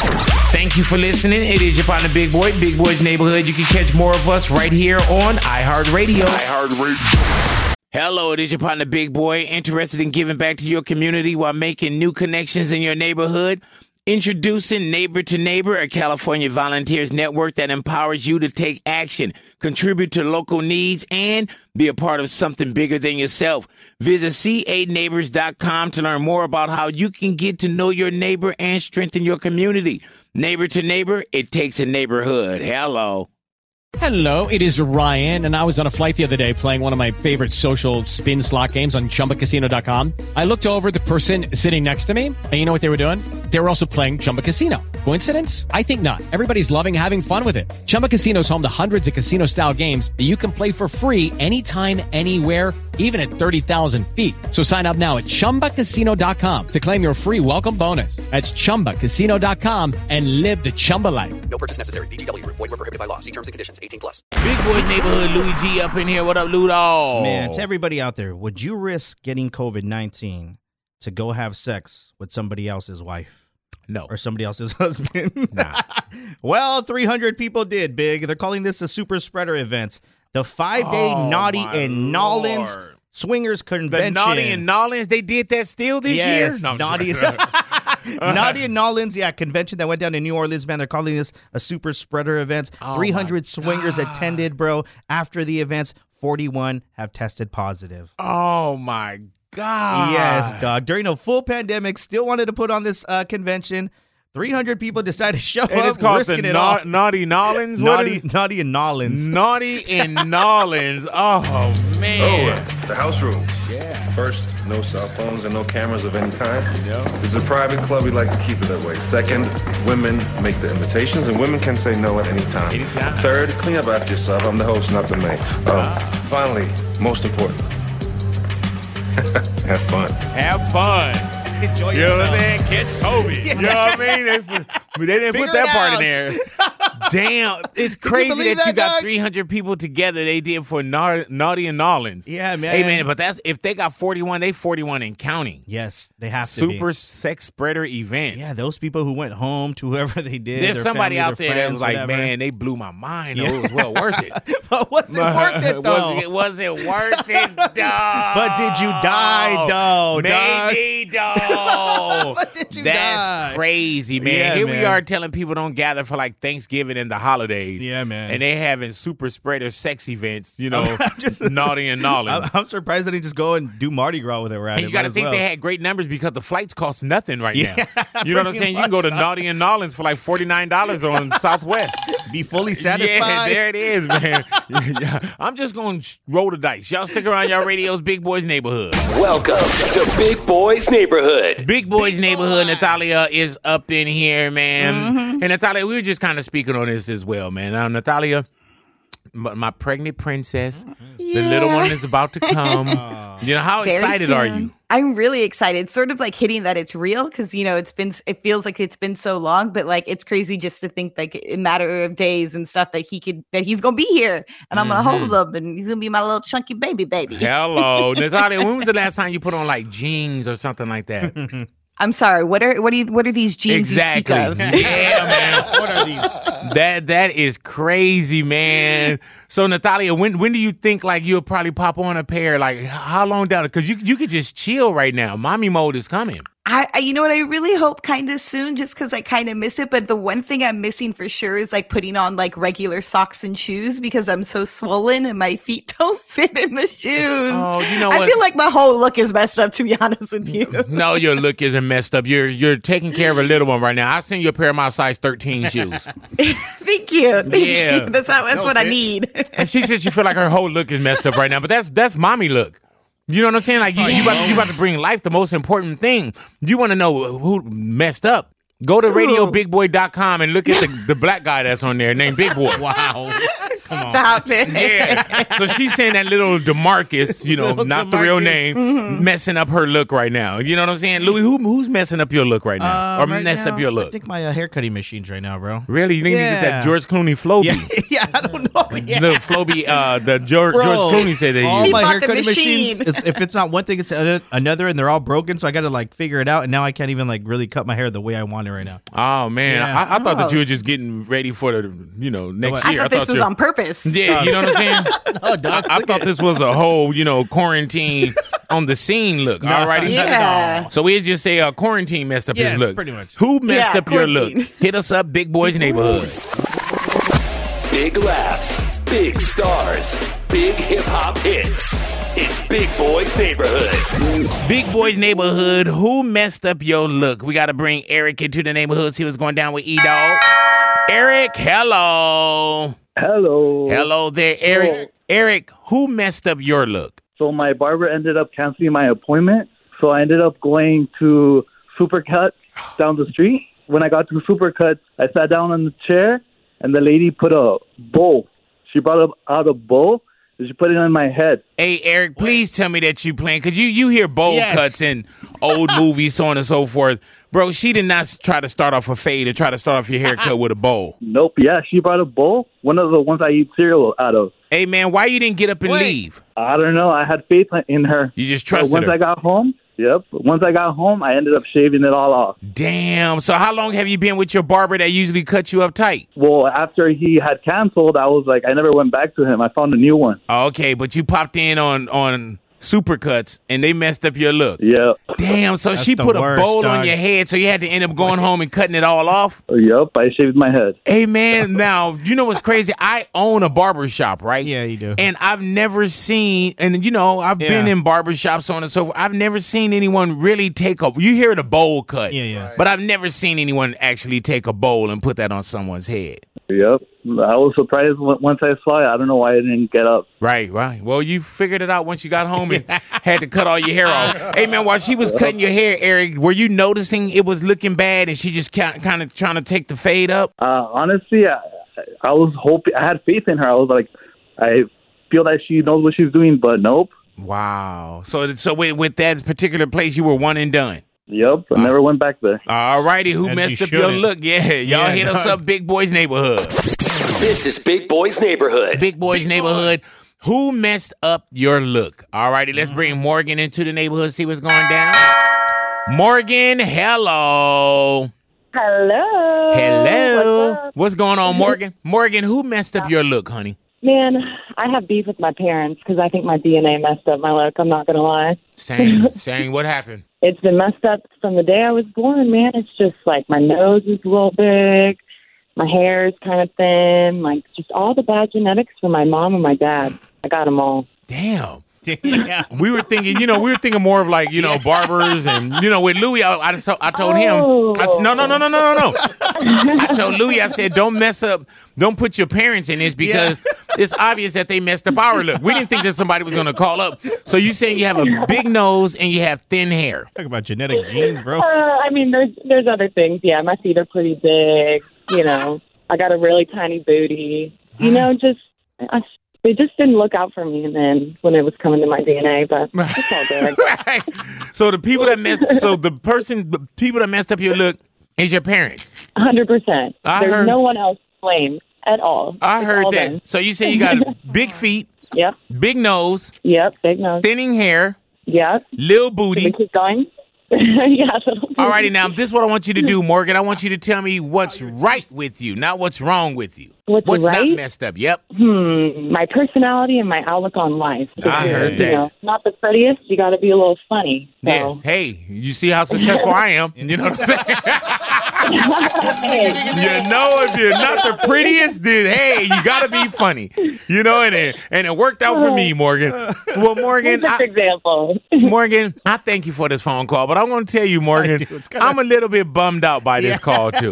Thank you for listening. It is your partner Big Boy, Big Boy's Neighborhood. You can catch more of us right here on iHeartRadio. iHeartRadio. Hello, it is your partner Big Boy, interested in giving back to your community while making new connections in your neighborhood. Introducing Neighbor to Neighbor, a California volunteers network that empowers you to take action, contribute to local needs, and be a part of something bigger than yourself. Visit c a neighbors dot com to learn more about how you can get to know your neighbor and strengthen your community. Neighbor to Neighbor, it takes a neighborhood. Hello. Hello, it is Ryan, and I was on a flight the other day playing one of my favorite social spin slot games on chumba casino dot com. I looked over at the person sitting next to me, and you know what they were doing? They were also playing Chumba Casino. Coincidence? I think not. Everybody's loving having fun with it. Chumba Casino is home to hundreds of casino-style games that you can play for free anytime, anywhere, even at thirty thousand feet. So sign up now at chumba casino dot com to claim your free welcome bonus. That's chumba casino dot com and live the Chumba life. No purchase necessary. V G W. Void where prohibited by law. See terms and conditions. eighteen plus. Big Boy's Neighborhood, Louis G up in here. What up, Ludo? Man, to everybody out there, would you risk getting COVID nineteen to go have sex with somebody else's wife? No. Or somebody else's husband? Nah. Well, three hundred people did, Big. They're calling this a super spreader event. The five-day Oh, Naughty my and Nolans Lord. Swingers The Convention. Naughty and Nolans, they did that still this Yes, year? No, I'm Naughty. sorry. Nadia Nolens, yeah, convention that went down in New Orleans, man. They're calling this a super spreader event. Oh three hundred swingers attended, bro. After the events, forty-one have tested positive. Oh, my God. Yes, dog. During a full pandemic, still wanted to put on this uh, convention. three hundred people decided to show And up, it's called risking the it Na- all. Naughty Nolens? What Naughty, is- Naughty and Nolens. Naughty and Nolens. Oh, man. Oh, the house rules. Yeah. First, no cell phones and no cameras of any kind. No. This is a private club. We like to keep it that way. Second, women make the invitations, and women can say no at any time. Anytime. Third, clean up after yourself. I'm the host, not the maid. Um, Finally, most important, have fun. Have fun. Enjoy You know what I'm yourself. saying? Catch COVID. You know what I mean? They, they didn't Figure put that it part out. in there. Damn. It's you crazy believe that you that, got dog? three hundred people together. They did for Na- Naughty and Nolens. Yeah, man. Hey, man, but that's if they got forty-one, they forty-one and counting. Yes, they have to Super be. sex spreader event. Yeah, those people who went home to whoever they did. There's their somebody family, out their there that friends, was like, whatever. man, they blew my mind. Yeah. Oh, it was well worth it. But was it worth it, though? was, it, was it worth it, dog? But did you die, though, dog? Maybe, dog. But did you That's die? crazy, man. Yeah, Here we man. are telling people don't gather for like Thanksgiving and the holidays. Yeah, man. And they having super spreader sex events, you know, I'm just- Naughty and I'm, Nolens. I'm surprised they didn't just go and do Mardi Gras with it right And you got to think they had great numbers because the flights cost nothing right Yeah, now. You know what I'm pretty saying? You can go to much. Naughty and Nolens for like forty-nine dollars on Southwest. Be fully satisfied. Yeah, there it is, man. Yeah, I'm just going to roll the dice. Y'all stick around y'all radio's Big Boys Neighborhood. Welcome to Big Boys Neighborhood. Big Boys Neighborhood, Natalia is up in here, man. Mm-hmm. And Natalia, we were just kind of speaking on this as well, man. Now, Natalia, my, my pregnant princess, the little one is about to come. You know, how Very excited are soon. you? I'm really excited. Sort of like hitting that it's real because you know it's been. It feels like it's been so long, but like it's crazy just to think like in a matter of days and stuff that he could that he's gonna be here and I'm gonna Mhm. hold him and he's gonna be my little chunky baby baby. Hello, Natalia. When was the last time you put on like jeans or something like that? I'm sorry. What are what are you, what are these jeans? Exactly. You speak of? Yeah, man. What are these? That that is crazy, man. So Natalia, when when do you think like you'll probably pop on a pair? Like how long down? Because you you could just chill right now. Mommy mode is coming. I, I, you know what? I really hope kind of soon, just because I kind of miss it. But the one thing I'm missing for sure is like putting on like regular socks and shoes because I'm so swollen and my feet don't fit in the shoes. Oh, you know I what? feel like my whole look is messed up. To be honest with you. No, your look isn't messed up. You're you're taking care of a little one right now. I'll send you a pair of my size thirteen shoes. Thank you. Thank Yeah. you. That's how. That's No, what I fit. need. And she says she feel like her whole look is messed up right now, but that's that's mommy look. You know what I'm saying? Like you, you, about, you about to bring life. The most important thing. You want to know who messed up? Go to radio big boy dot com and look at the, the black guy that's on there named Big Boy. Wow. Stop it. Yeah. So she's saying that little DeMarcus, you know, Little not the real DeMarcus. name, Mm-hmm. messing up her look right now. You know what I'm saying? Louis, who who's messing up your look right now? Uh, or right mess now, up your I look? think my uh, hair cutting machine's right now, bro. Really? You need to get that Yeah. George Clooney Floby. Yeah, yeah, I don't know. Yeah. The Floby, uh, the George, Bro, George Clooney said that all he my bought hair the cutting machine. machines, is, if it's not one thing, it's ano- another, and they're all broken. So I got to like figure it out. And now I can't even like really cut my hair the way I want it right now. Oh man, Yeah. I, I thought that Oh. you were just getting ready for the, you know, next I year. thought this was you- on purpose. Yeah, you know what I'm saying. No, dog, I, I look thought at- this was a whole, you know, quarantine on the scene look. No, Alrighty, not at Yeah. So we just say uh, quarantine messed up Yes, his look. pretty much. Who messed Yeah, up your look? quarantine. Hit us up, Big Boys Neighborhood. Big laughs, big stars, big hip hop hits. It's Big Boys Neighborhood. Big Boys Neighborhood. Who messed up your look? We got to bring Eric into the neighborhood. See what's going down with E Dog. Eric, hello. Hello. Hello there, Eric. Eric, who messed up your look? So my barber ended up canceling my appointment. So I ended up going to Supercuts down the street. When I got to Supercuts, I sat down on the chair, and the lady put a bowl. She brought up out a bowl, and she put it on my head. Hey, Eric, please tell me that you playing, because you, you hear bowl Yes. cuts in old movies, so on and so forth. Bro, she did not try to start off a fade or try to start off your haircut with a bowl. Nope. Yeah, she brought a bowl, one of the ones I eat cereal out of. Hey, man, why you didn't get up and Wait. leave? I don't know. I had faith in her. You just So trusted once her. I got home, yep. Once I got home, I ended up shaving it all off. Damn. So how long have you been with your barber that usually cuts you up tight? Well, after he had canceled, I was like, I never went back to him. I found a new one. Okay, but you popped in on on Supercuts and they messed up your look. Yeah. Damn, so That's she the put a worst, bowl on dog. your head, so you had to end up going home and cutting it all off? Yep, I shaved my head. Hey, man, now, you know what's crazy? I own a barber shop, right? Yeah, you do. And I've never seen, and you know, I've been Yeah. in barber shops, so on and so forth. I've never seen anyone really take a, you hear the bowl cut. Yeah, yeah. But I've never seen anyone actually take a bowl and put that on someone's head. Yep. I was surprised when- once I saw it. I don't know why I didn't get up. Right, right. Well, you figured it out once you got home and had to cut all your hair off. Hey, man, while she was cutting your hair, Eric, were you noticing it was looking bad and she just kind of trying to take the fade up? Uh, honestly, I, I was hoping, I had faith in her. I was like, I feel that she knows what she's doing, but nope. Wow. So, so with, with that particular place, you were one and done. Yep, I never went back there. All righty, who And messed you up your shouldn't. look? Yeah, y'all Yeah, hit us dog. up, Big Boys Neighborhood. This is Big Boys Neighborhood. Big Boys Neighborhood. Who messed up your look? All righty, let's bring Morgan into the neighborhood, see what's going down. Morgan, hello. Hello. Hello. What's up? What's going on, Morgan? Morgan, who messed up your look, honey? Man, I have beef with my parents because I think my D N A messed up my look. I'm not going to lie. Same, same. What happened? It's been messed up from the day I was born, man. It's just like my nose is a little big. My hair is kind of thin. Like just all the bad genetics from my mom and my dad. I got them all. Damn. We were thinking, you know, we were thinking more of like, you know, barbers and, you know, with Louis, I, I, just, I told him, I said, no, no, no, no, no, no, no. I told Louis, I said, don't mess up, don't put your parents in this because it's obvious that they messed up our look. We didn't think that somebody was going to call up. So you saying you have a big nose and you have thin hair. Talk about genetic genes, bro. Uh, I mean, there's there's other things. Yeah, my feet are pretty big. You know, I got a really tiny booty. You know, just I, they just didn't look out for me. And then when it was coming to my D N A, but it's all good. So the people that messed, so the person, the people that messed up your look is your parents. one hundred percent. I There's heard- no one else to blame at all. I It's heard all that. them. So you say you got big feet. Yep. Big nose. Yep. Big nose. Thinning hair. Yep. Little booty. Can we keep going? yeah. All righty, now this is what I want you to do, Morgan. I want you to tell me what's right with you, not what's wrong with you. What's not right? messed up? Yep. Hmm. My personality and my outlook on life. I heard You that. know, not the prettiest. You got to be a little funny. So. Yeah. Hey, you see how successful I am? You know what I'm saying? You know, if you're not the prettiest, then hey, you got to be funny. You know, and it, and it worked out for me, Morgan. Well, Morgan, Perfect I, example. Morgan, I thank you for this phone call, but I'm going to tell you, Morgan, I'm a little bit bummed out by this Yeah. call too.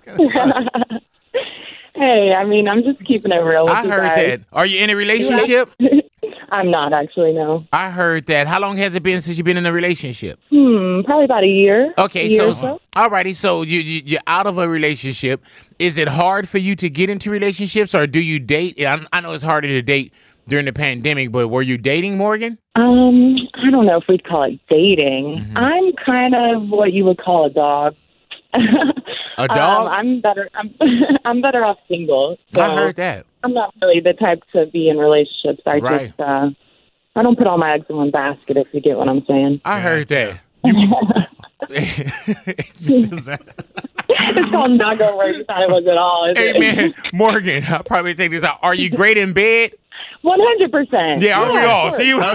Hey, I mean, I'm just keeping it real with I you heard guys. that. Are you in a relationship? I'm not actually, no. I heard that. How long has it been since you've been in a relationship? Hmm, probably about a year. Okay, A year so, or so. alrighty, so you, you you're out of a relationship. Is it hard for you to get into relationships, or do you date? I, I know it's harder to date during the pandemic, but were you dating, Morgan? Um, I don't know if we'd call it dating. Mm-hmm. I'm kind of what you would call a dog. A dog? Um, I'm better. I'm I'm better off single. So I heard that. I'm not really the type to be in relationships. I Right. just uh, I don't put all my eggs in one basket. If you get what I'm saying. I heard that. It's called not going where you thought it was at all. Is Hey it? man, Morgan, I'll probably take this out. Are you great in bed? One hundred percent. Yeah, aren't we all? See, we,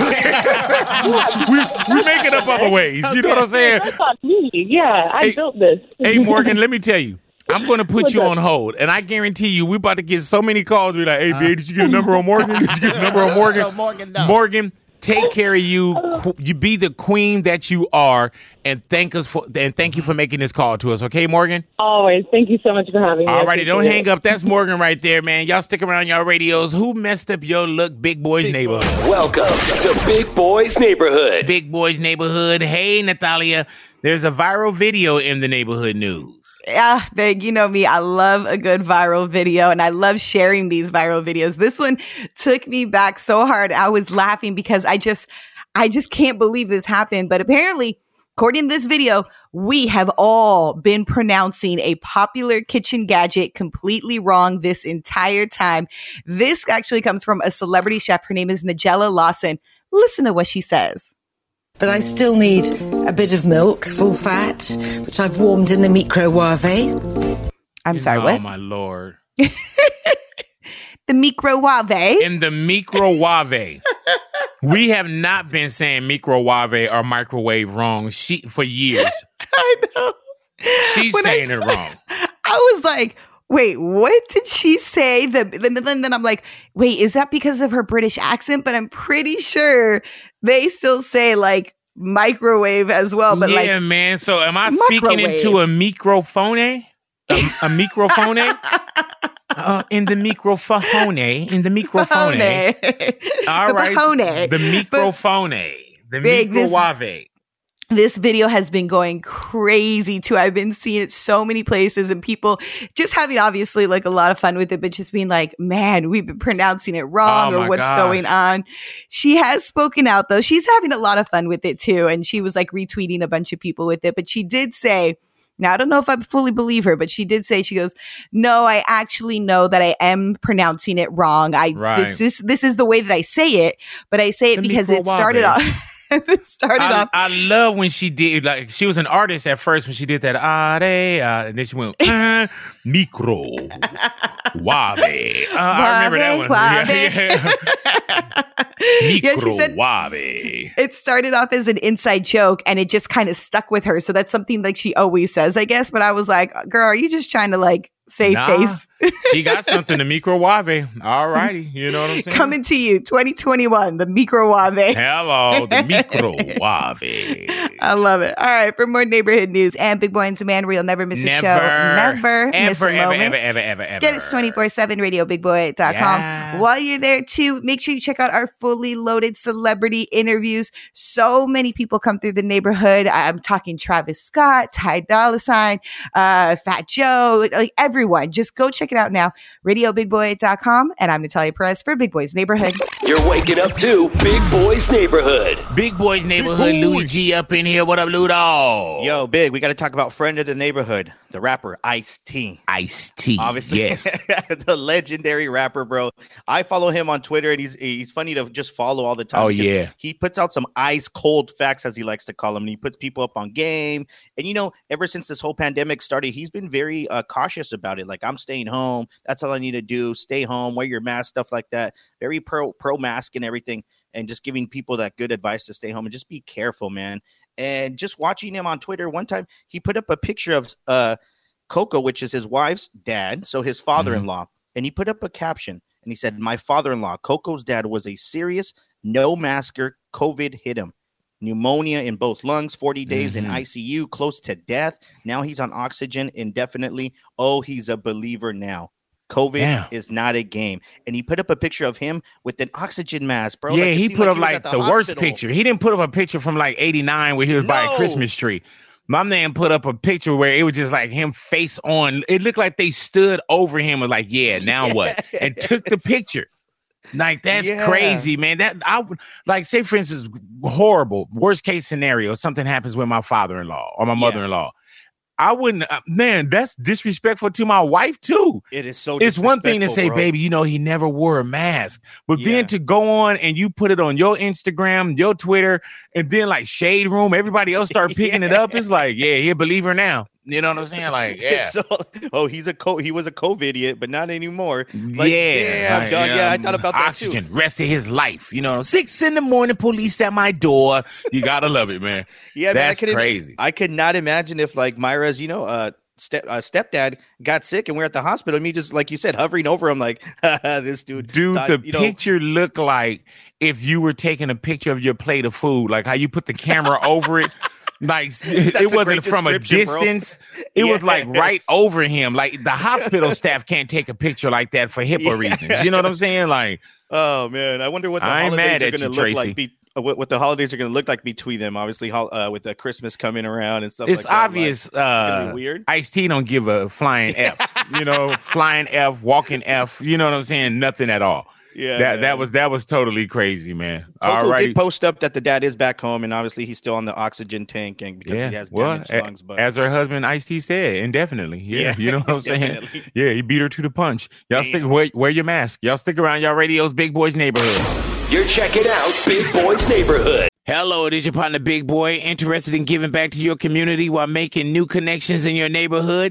we make it up other ways. You know what I'm saying? That's on me. Yeah, I built this. Hey, Morgan, let me tell you. I'm going to put What's you up? on hold, and I guarantee you, we're about to get so many calls. We're like, hey, babe, did you get a number on Morgan? Did you get a number on Morgan? Morgan, Morgan, take care of you. Qu- You be the queen that you are, and thank us for and thank you for making this call to us. Okay, Morgan? Always. Thank you so much for having me. I All righty, don't appreciate hang it. up. That's Morgan right there, man. Y'all stick around y'all radios. Who messed up your look? Big Boys Neighborhood. Welcome to Big Boys Neighborhood. Big Boys Neighborhood. Hey, Natalia. There's a viral video in the neighborhood news. Yeah, they, you know me. I love a good viral video and I love sharing these viral videos. This one took me back so hard. I was laughing because I just, I just can't believe this happened. But apparently, according to this video, we have all been pronouncing a popular kitchen gadget completely wrong this entire time. This actually comes from a celebrity chef. Her name is Nigella Lawson. Listen to what she says. But I still need a bit of milk, full fat, which I've warmed in the microwave. I'm sorry, Oh, what? my Lord. The microwave. In the microwave. We have not been saying microwave or microwave wrong she, for years. I know. She's When I saying it saw- wrong. I was like, wait, what did she say? That then, then, then I'm like, wait, is that because of her British accent? But I'm pretty sure they still say like microwave as well. But yeah, like, man. So am I speaking microwave. into a microphone? A, a microphone? Uh, in the microphone, in the microphone. All The right, bahone. the microphone, the Big, this- microwave. This video has been going crazy too. I've been seeing it so many places and people just having obviously like a lot of fun with it, but just being like, man, we've been pronouncing it wrong Oh, or my what's gosh. going on. She has spoken out though. She's having a lot of fun with it too. And she was like retweeting a bunch of people with it, but she did say, now I don't know if I fully believe her, but she did say, she goes, no, I actually know that I am pronouncing it wrong. I, Right. it's this, this is the way that I say it, but I say it The because it started microwave. off. It started I, off. I love when she did like she was an artist at first when she did that ah they uh, and then she went uh, micro wave. Uh, I remember that one. Wave, Yeah, Yeah, she said- Micro wave. It started off as an inside joke and it just kind of stuck with her. So that's something like she always says, I guess. But I was like, girl, are you just trying to like save Nah, face? she got something to microwave. All righty, you know what I'm saying? Coming to you, twenty twenty-one, the microwave. Hello, the microwave. I love it. All right, for more neighborhood news and Big Boy and Demand, where you'll never miss a Never, show, never miss ever, a ever, moment. ever, ever, ever, ever. Get it twenty-four seven radio big boy dot com. Yeah. While you're there too, make sure you check out our fully loaded celebrity interviews. So many people come through the neighborhood. I'm talking Travis Scott, Ty Dolla $ign, uh, Fat Joe, like everyone. Just go check it out now. radio big boy dot com. And I'm Natalia Perez for Big Boy's Neighborhood. You're waking up to Big Boy's Neighborhood. Big Boy's Neighborhood, Louis G up in here. What up, Ludo? Yo, Big, we got to talk about friend of the neighborhood, the rapper Ice-T. Ice-T, obviously, yes. The legendary rapper, bro. I follow him on Twitter, and he's he's funny to just follow all the time. Oh, because yeah. he puts out some ice cold facts, as he likes to call them, and he puts people up on game. And you know, ever since this whole pandemic started, he's been very uh, cautious about it. Like, I'm staying home. That's all I need to do. Stay home. Wear your mask. Stuff like that. Very pro pro mask and everything. And just giving people that good advice to stay home and just be careful, man. And just watching him on Twitter, one time he put up a picture of uh, Coco, which is his wife's dad, so his father-in-law, mm-hmm. and he put up a caption, and he said, my father-in-law, Coco's dad, was a serious no-masker. COVID hit him. Pneumonia in both lungs, forty days mm-hmm. in I C U, close to death. Now he's on oxygen indefinitely. Oh, he's a believer now. COVID Damn. is not a game. And he put up a picture of him with an oxygen mask, bro. Yeah, like, he put like up he like the, the hospital. worst picture. He didn't put up a picture from like eighty-nine where he was no. by a Christmas tree. My man put up a picture where it was just like him face on. It looked like they stood over him and was like, yeah, now yeah. what? And took the picture. Like, that's yeah. crazy, man. That I would like, say, for instance, horrible, worst case scenario, something happens with my father-in-law or my mother-in-law. I wouldn't, uh, man, that's disrespectful to my wife, too. It is so It's one thing to say, bro. baby, you know, he never wore a mask. But Yeah. then to go on and you put it on your Instagram, your Twitter, and then like Shade Room, everybody else start picking it up. It's like, yeah, he a believer now. You know what I'm saying? Like, yeah. So, oh, he's a co- he was a COVID idiot, but not anymore. Like, yeah. damn, like, dog. yeah, Yeah, I thought about oxygen, that too. rest of his life. You know, six in the morning, police at my door. You gotta love it, man. Yeah, that's man, I crazy. I could not imagine if like Myra's, you know, uh, step uh, stepdad got sick and we're at the hospital. And me just like you said, hovering over him, like this dude. Dude, thought, the you know, picture looked like if you were taking a picture of your plate of food, like how you put the camera over it. Like it a wasn't great from a description, bro. distance. It was like Yes. right over him. Like the hospital staff can't take a picture like that for HIPAA Yes. reasons. You know what I'm saying? Like, oh man, I wonder what the I ain't mad holidays are at going you, to look Tracy. like. Be, uh, what, what the holidays are going to look like between them. Obviously, hol- uh, with the Christmas coming around and stuff. it's like that. obvious. Like, it's gonna uh, be weird. Ice-T don't give a flying F. You know, flying F, walking F. You know what I'm saying? Nothing at all. Yeah, that man. that was that was totally crazy, man. Coco All right. did post up that the dad is back home, and obviously he's still on the oxygen tank, and because Yeah, he has well, damaged a- lungs. But as her husband Ice-T said, indefinitely. Yeah, Yeah, you know what I'm saying? definitely. Yeah, he beat her to the punch. Y'all stick wear, wear your mask. Y'all stick around y'all radio's Big Boy's Neighborhood. You're checking out Big Boy's Neighborhood. Hello, it is your partner, Big Boy, interested in giving back to your community while making new connections in your neighborhood.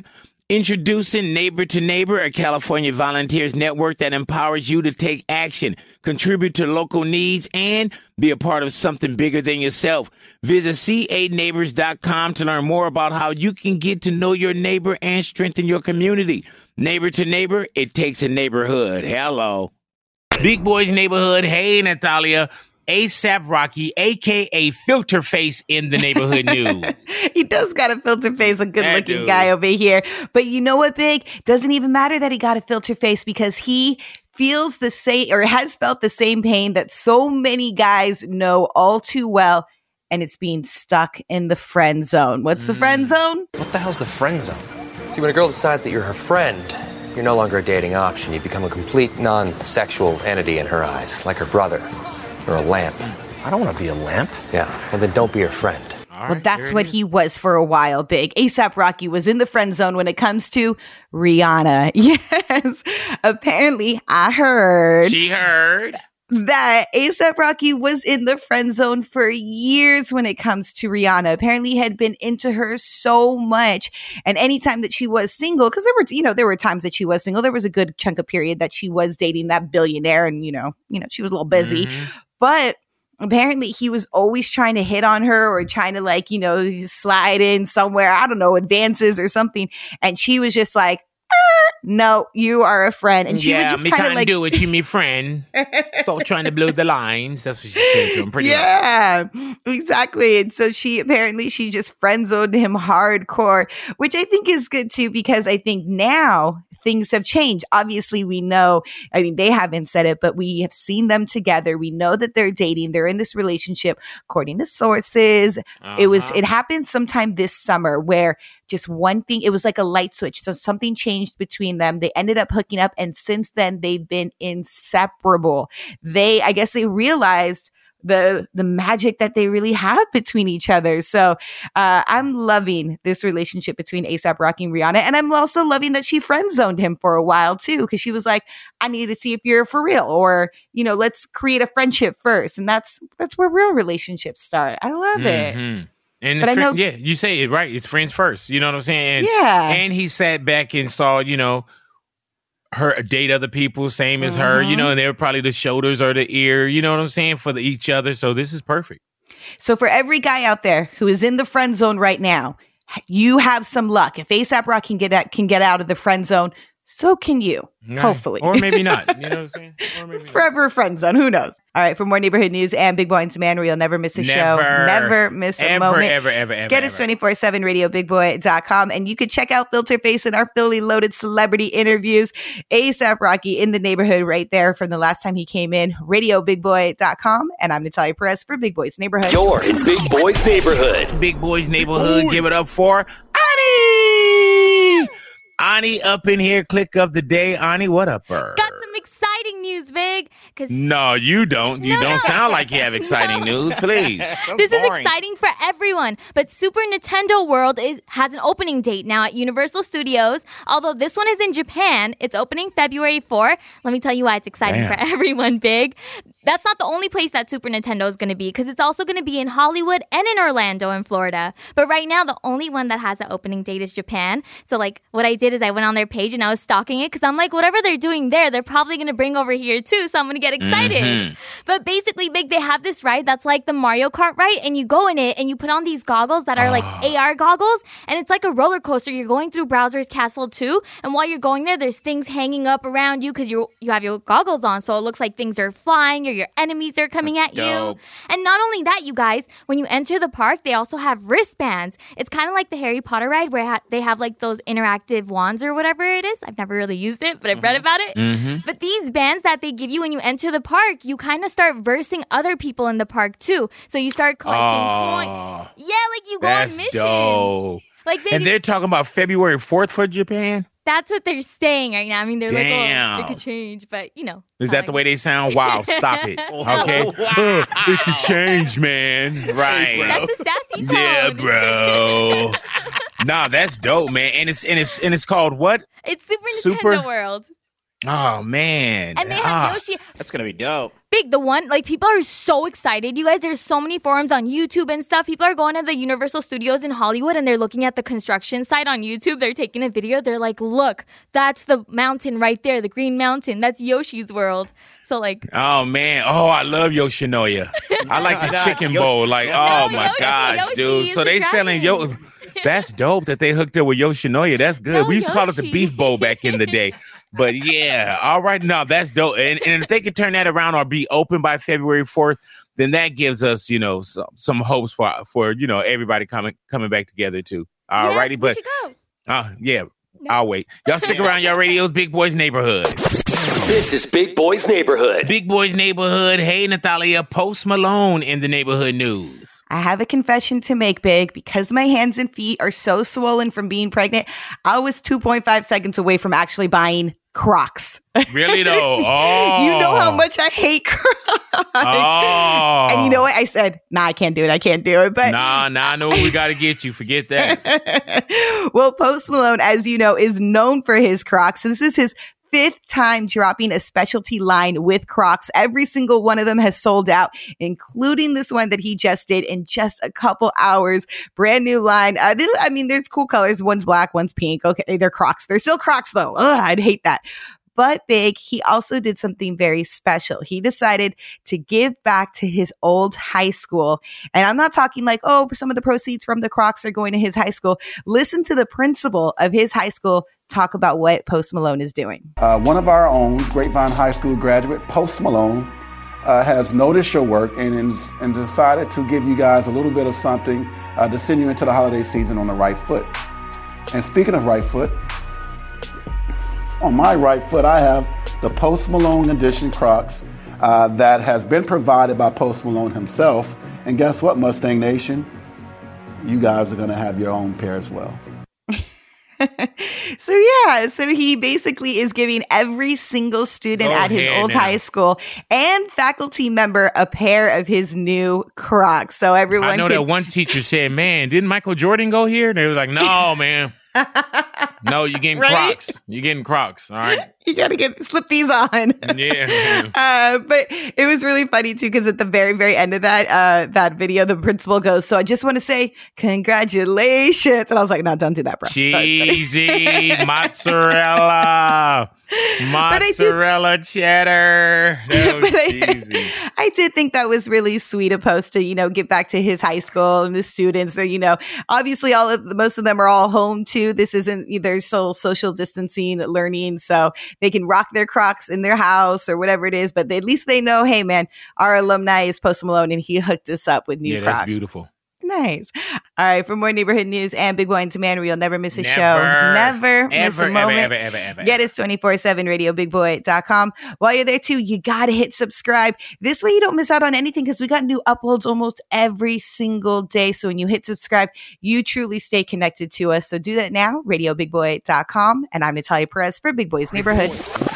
Introducing Neighbor to Neighbor, a California volunteers network that empowers you to take action, contribute to local needs, and be a part of something bigger than yourself. Visit c a neighbors dot com to learn more about how you can get to know your neighbor and strengthen your community. Neighbor to Neighbor, it takes a neighborhood. Hello. Big Boys Neighborhood. Hey, Natalia. ASAP Rocky, a k a. Filter Face in the neighborhood news. He does got a filter face, a good-looking dude. guy over here. But you know what, Big? Doesn't even matter that he got a filter face because he feels the same or has felt the same pain that so many guys know all too well, and it's being stuck in the friend zone. What's the friend zone? What the hell's the friend zone? See, when a girl decides that you're her friend, you're no longer a dating option. You become a complete non-sexual entity in her eyes, like her brother. Or a lamp. I don't want to be a lamp. Yeah, well then don't be her friend. Well, that's what he was for a while, Big. ASAP Rocky was in the friend zone when it comes to Rihanna. Yes. Apparently, I heard. She heard. That ASAP Rocky was in the friend zone for years when it comes to Rihanna. Apparently, he had been into her so much. And anytime that she was single, because there were, you know, there were times that she was single. There was a good chunk of period that she was dating that billionaire, and you know, you know, she was a little busy. Mm-hmm. But apparently, he was always trying to hit on her or trying to, like, you know, slide in somewhere. I don't know, advances or something. And she was just like, no, you are a friend. And she yeah, would just me kind of can't like do it. You me friend. Stop trying to blow the lines. That's what she said to him. Pretty yeah, much. Exactly. And so she apparently she just friend zoned him hardcore, which I think is good too, because I think now things have changed. Obviously, we know, I mean, they haven't said it, but we have seen them together. We know that they're dating. They're in this relationship, according to sources. Uh-huh. It was, it happened sometime this summer where just one thing, it was like a light switch. So something changed between them. They ended up hooking up. And since then, they've been inseparable. They, I guess they realized the the magic that they really have between each other. So uh, I'm loving this relationship between ASAP Rocky and Rihanna. And I'm also loving that she friend zoned him for a while too, because she was like, I need to see if you're for real, or, you know, let's create a friendship first. And that's that's where real relationships start. I love mm-hmm. it. And but the fri- I know- yeah, you say it right. It's friends first. You know what I'm saying? And, Yeah. And he sat back and saw, you know, her date other people, same as her, you know, and they were probably the shoulders or the ear, you know what I'm saying, for the, each other. So this is perfect. So for every guy out there who is in the friend zone right now, you have some luck. If ASAP Rocky can get out, can get out of the friend zone, so can you. Right. Hopefully. Or maybe not. You know what I'm saying? Or maybe Forever a friend zone. Who knows? All right. For more neighborhood news and Big Boy and Samantha, you'll never miss a Never. show. Never miss a Ever, moment. ever, ever, ever, Get ever. us twenty-four seven radio big boy dot com. And you can check out Filter Face and our Philly loaded celebrity interviews. ASAP Rocky in the neighborhood right there from the last time he came in. radio big boy dot com. And I'm Natalia Perez for Big Boys Neighborhood. You're in Big Boys Neighborhood. Big Boys Neighborhood. Give it up for Ani. Ani up in here. Click of the day. Ani, what up, bird? Got some exciting news, Big. Cause No, you don't. You No, don't no. sound like you have exciting news. Please. This is exciting for everyone, but Super Nintendo World is, has an opening date now at Universal Studios. Although this one is in Japan, it's opening February fourth. Let me tell you why it's exciting Damn. for everyone, Big. That's not the only place that Super Nintendo is going to be, because it's also going to be in Hollywood and in Orlando in Florida. But right now, the only one that has an opening date is Japan. So like what I did is I went on their page and I was stalking it, because I'm like, whatever they're doing there, they're probably going to bring over here too. So I'm going to get excited. Mhm. But basically, Big, they have this ride that's like the Mario Kart ride, and you go in it and you put on these goggles that are like A R goggles, and it's like a roller coaster. You're going through Browser's Castle too, and while you're going there, there's things hanging up around you because you you have your goggles on, so it looks like things are flying or your enemies are coming at you. dope. And not only that, you guys, when you enter the park, they also have wristbands. It's kind of like the Harry Potter ride where ha- they have like those interactive wands or whatever it is. I've never really used it, but I've read about it. Mhm. But these bands that they give you when you enter the park, you kind of start versing other people in the park too. So you start collecting coins. Yeah, like you go That's on missions. dope. Like baby, And they're talking about February fourth for Japan? that's what they're saying right now. I mean, they're like, Damn. oh, it could change, but you know. Is that the way they sound? Wow, stop it. Okay. Wow. It could change, man. Right. That's the sassy tone. Yeah, bro. Nah, that's dope, man. And it's and it's and it's called what? It's Super Nintendo Super- World. Oh man. And they have Ah. Yoshi. That's gonna be dope. Big, the one, like, people are so excited. You guys, there's so many forums on YouTube and stuff. People are going to the Universal Studios in Hollywood and they're looking at the construction site on YouTube. They're taking a video. They're like, look, that's the mountain right there, the Green Mountain. That's Yoshi's World. So, like, Oh man. Oh, I love Yoshinoya. I like the chicken bowl. Like, oh my Yoshi, gosh, Yoshi dude. is So the they selling Yo. That's dope that they hooked up with Yoshinoya. That's good. No, we used to call it the Yoshi. beef bowl back in the day. But yeah, all right, no, that's dope. And, and if they can turn that around or be open by February fourth, then that gives us, you know, some, some hopes for for you know everybody coming coming back together too. All yes, righty, we but should go. uh, yeah, I'll wait. Y'all stick around. Y'all radio's Big Boys Neighborhood. This is Big Boys Neighborhood. Big Boys Neighborhood. Hey, Natalia, Post Malone in the neighborhood news. I have a confession to make, Big. Because my hands and feet are so swollen from being pregnant, I was two point five seconds away from actually buying Crocs. Really though? Oh, You know how much I hate Crocs. Oh. And you know what? I said, nah, I can't do it. I can't do it. But Nah, nah, I know what we got to get you. Forget that. well, Post Malone, as you know, is known for his Crocs. This is his fifth time dropping a specialty line with Crocs. Every single one of them has sold out, including this one that he just did in just a couple hours. Brand new line. Uh, this, I mean, there's cool colors. One's black, one's pink. Okay, they're Crocs. They're still Crocs though. Ugh, I'd hate that. But Big, he also did something very special. He decided to give back to his old high school. And I'm not talking like, oh, some of the proceeds from the Crocs are going to his high school. Listen to the principal of his high school talk about what Post Malone is doing. Uh, one of our own, Grapevine High School graduate, Post Malone, uh, has noticed your work and, and decided to give you guys a little bit of something uh, to send you into the holiday season on the right foot. And speaking of right foot, on my right foot, I have the Post Malone edition Crocs uh, that has been provided by Post Malone himself. And guess what, Mustang Nation? You guys are going to have your own pair as well. So yeah, so he basically is giving every single student Go at his ahead old now. high school and faculty member a pair of his new Crocs. So everyone I know can- that one teacher said, man, didn't Michael Jordan go here? They was like, no, man. No, you're getting Right? Crocs. You're getting Crocs. All right. You gotta get slip these on. Yeah. Uh, but it was really funny too because at the very, very end of that uh, that video, the principal goes, "So I just want to say congratulations," and I was like, "No, don't do that, bro." Cheesy mozzarella. Mozzarella cheddar. That was But I, cheesy. I did think that was really sweet of Post to, you know, get back to his high school and the students that, you know, obviously all of the, most of them are all home too. This isn't either still social distancing learning. So they can rock their Crocs in their house or whatever it is. But they, at least they know, hey man, our alumni is Post Malone and he hooked us up with new Yeah, Crocs. that's beautiful. Nice. All right. For more neighborhood news and Big Boy and Demand, where you'll never miss a Never. show. Never miss Ever, a moment. ever, ever, ever, ever. Get us twenty-four seven radio big boy dot com. While you're there too, you got to hit subscribe. This way you don't miss out on anything because we got new uploads almost every single day. So when you hit subscribe, you truly stay connected to us. So do that now, radio big boy dot com. And I'm Natalia Perez for Big Boys Neighborhood.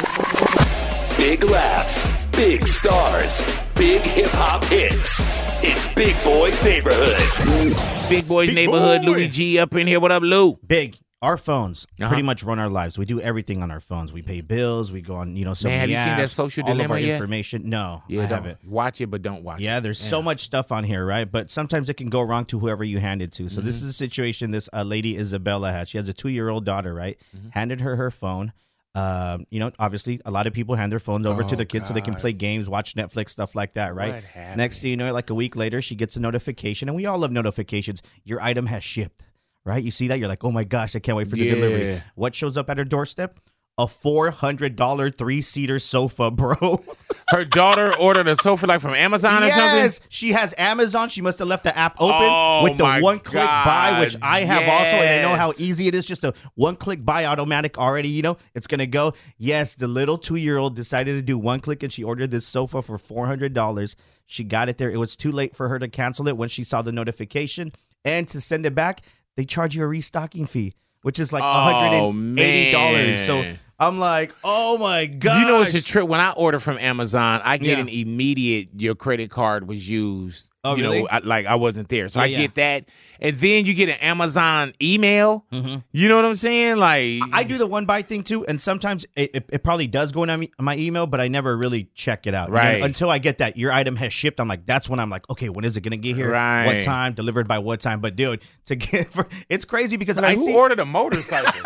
Big laughs, big stars, big hip hop hits. It's Big Boys Neighborhood. Big Boys Neighborhood. boy. Louis G up in here. What up, Lou? Big. Our phones Uh-huh. pretty much run our lives. We do everything on our phones. We pay bills. We go on, you know, so Man, have many you seen that apps, Social all of Dilemma our yet? information. No, Yeah, I don't haven't. watch it, but don't watch Yeah, it. there's so much stuff on here, right? But sometimes it can go wrong to whoever you hand it to. So Mm-hmm. this is a situation this uh, lady Isabella had. She has a two-year-old daughter, right? Mm-hmm. Handed her her phone. Um, you know, obviously, a lot of people hand their phones over to Oh, the kids so they can God. play games, watch Netflix, stuff like that, right? What happened? Next thing you know, like a week later, she gets a notification, and we all love notifications. Your item has shipped, right? You see that? You're like, oh my gosh, I can't wait for the Yeah. delivery. What shows up at her doorstep? A four hundred dollars three-seater sofa, bro. Her daughter ordered a sofa like from Amazon or something? Yes, she has Amazon. She must have left the app open Oh, with the my one-click buy, which God, I have also, and I know how yes. easy it is. Just a one-click buy automatic already, you know, it's going to go. Yes, the little two-year-old decided to do one-click, and she ordered this sofa for four hundred dollars. She got it there. It was too late for her to cancel it when she saw the notification. And to send it back, they charge you a restocking fee, which is like Oh, one hundred eighty dollars. So man. I'm like, oh my god. You know, it's a trip. When I order from Amazon, I get Yeah. an immediate. Your credit card was used. Oh, you really? know, I, like I wasn't there, so Yeah, I yeah. get that, and then you get an Amazon email. You know what I'm saying? Like I do the one buy thing too, and sometimes it, it, it probably does go in my email, but I never really check it out. And then Right. until I get that your item has shipped, I'm like, that's when I'm like, okay, when is it gonna get here? Right. What time? Delivered by what time? But dude, to get for, it's crazy because Like, I who see ordered a motorcycle?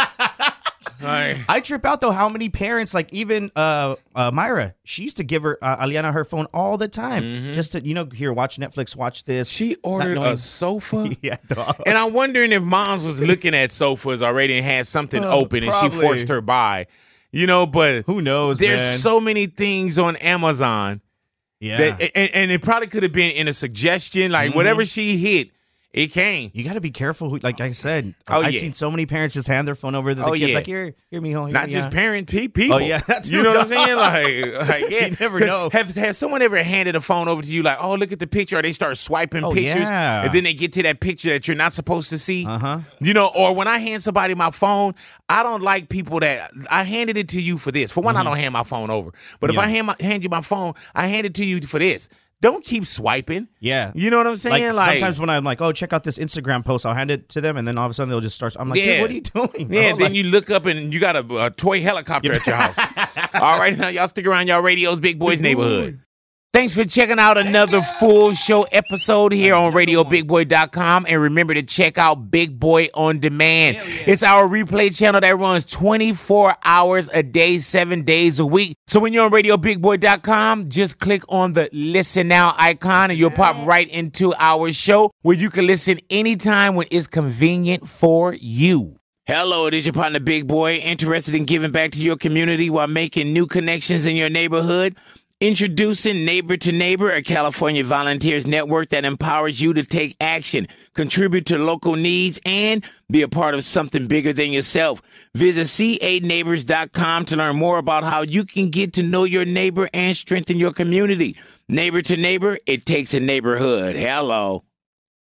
Like, I trip out though how many parents, like even uh, uh Myra, she used to give her uh, Aliana her phone all the time just to, you know, here, watch Netflix, watch this. She Not ordered knowing- a sofa. Yeah, dog. And I'm wondering if moms was looking at sofas already and had something Oh, open and she probably. forced her buy. You know, but who knows? There's man. so many things on Amazon. Yeah. That, and, and it probably could have been in a suggestion, like Mhm. whatever she hit, it came. You got to be careful. Who, like I said, Oh, I've yeah. seen so many parents just hand their phone over to the Oh, kids, yeah. like here, here, me home. Not just parent pe- people. Oh yeah, that's you know what I'm saying? Like, like yeah. You never 'Cause know. Have, has someone ever handed a phone over to you like, oh, look at the picture, or they start swiping Oh, pictures, yeah. and then they get to that picture that you're not supposed to see? Uh-huh. You know, or when I hand somebody my phone, I don't like people that, I handed it to you for this. For one, I don't hand my phone over. But if Mm-hmm. Yeah. I hand, my, hand you my phone, I hand it to you for this. Don't keep swiping. Yeah. You know what I'm saying? Like, sometimes when I'm like, oh, check out this Instagram post, I'll hand it to them, and then all of a sudden they'll just start. I'm like, Yeah. dude, what are you doing? bro? Yeah, then Like- you look up and you got a, a toy helicopter at your house. All right, now y'all stick around y'all radios, Big Boys Neighborhood. Thanks for checking out another full show episode here on radio big boy dot com. And remember to check out Big Boy On Demand. It's our replay channel that runs twenty-four hours a day, seven days a week. So when you're on radio big boy dot com, just click on the Listen Now icon and you'll pop right into our show where you can listen anytime when it's convenient for you. Hello, it is your partner, Big Boy, interested in giving back to your community while making new connections in your neighborhood. Introducing Neighbor to Neighbor, a California volunteers network that empowers you to take action, contribute to local needs, and be a part of something bigger than yourself. Visit c a neighbors dot com to learn more about how you can get to know your neighbor and strengthen your community. Neighbor to Neighbor, it takes a neighborhood. Hello.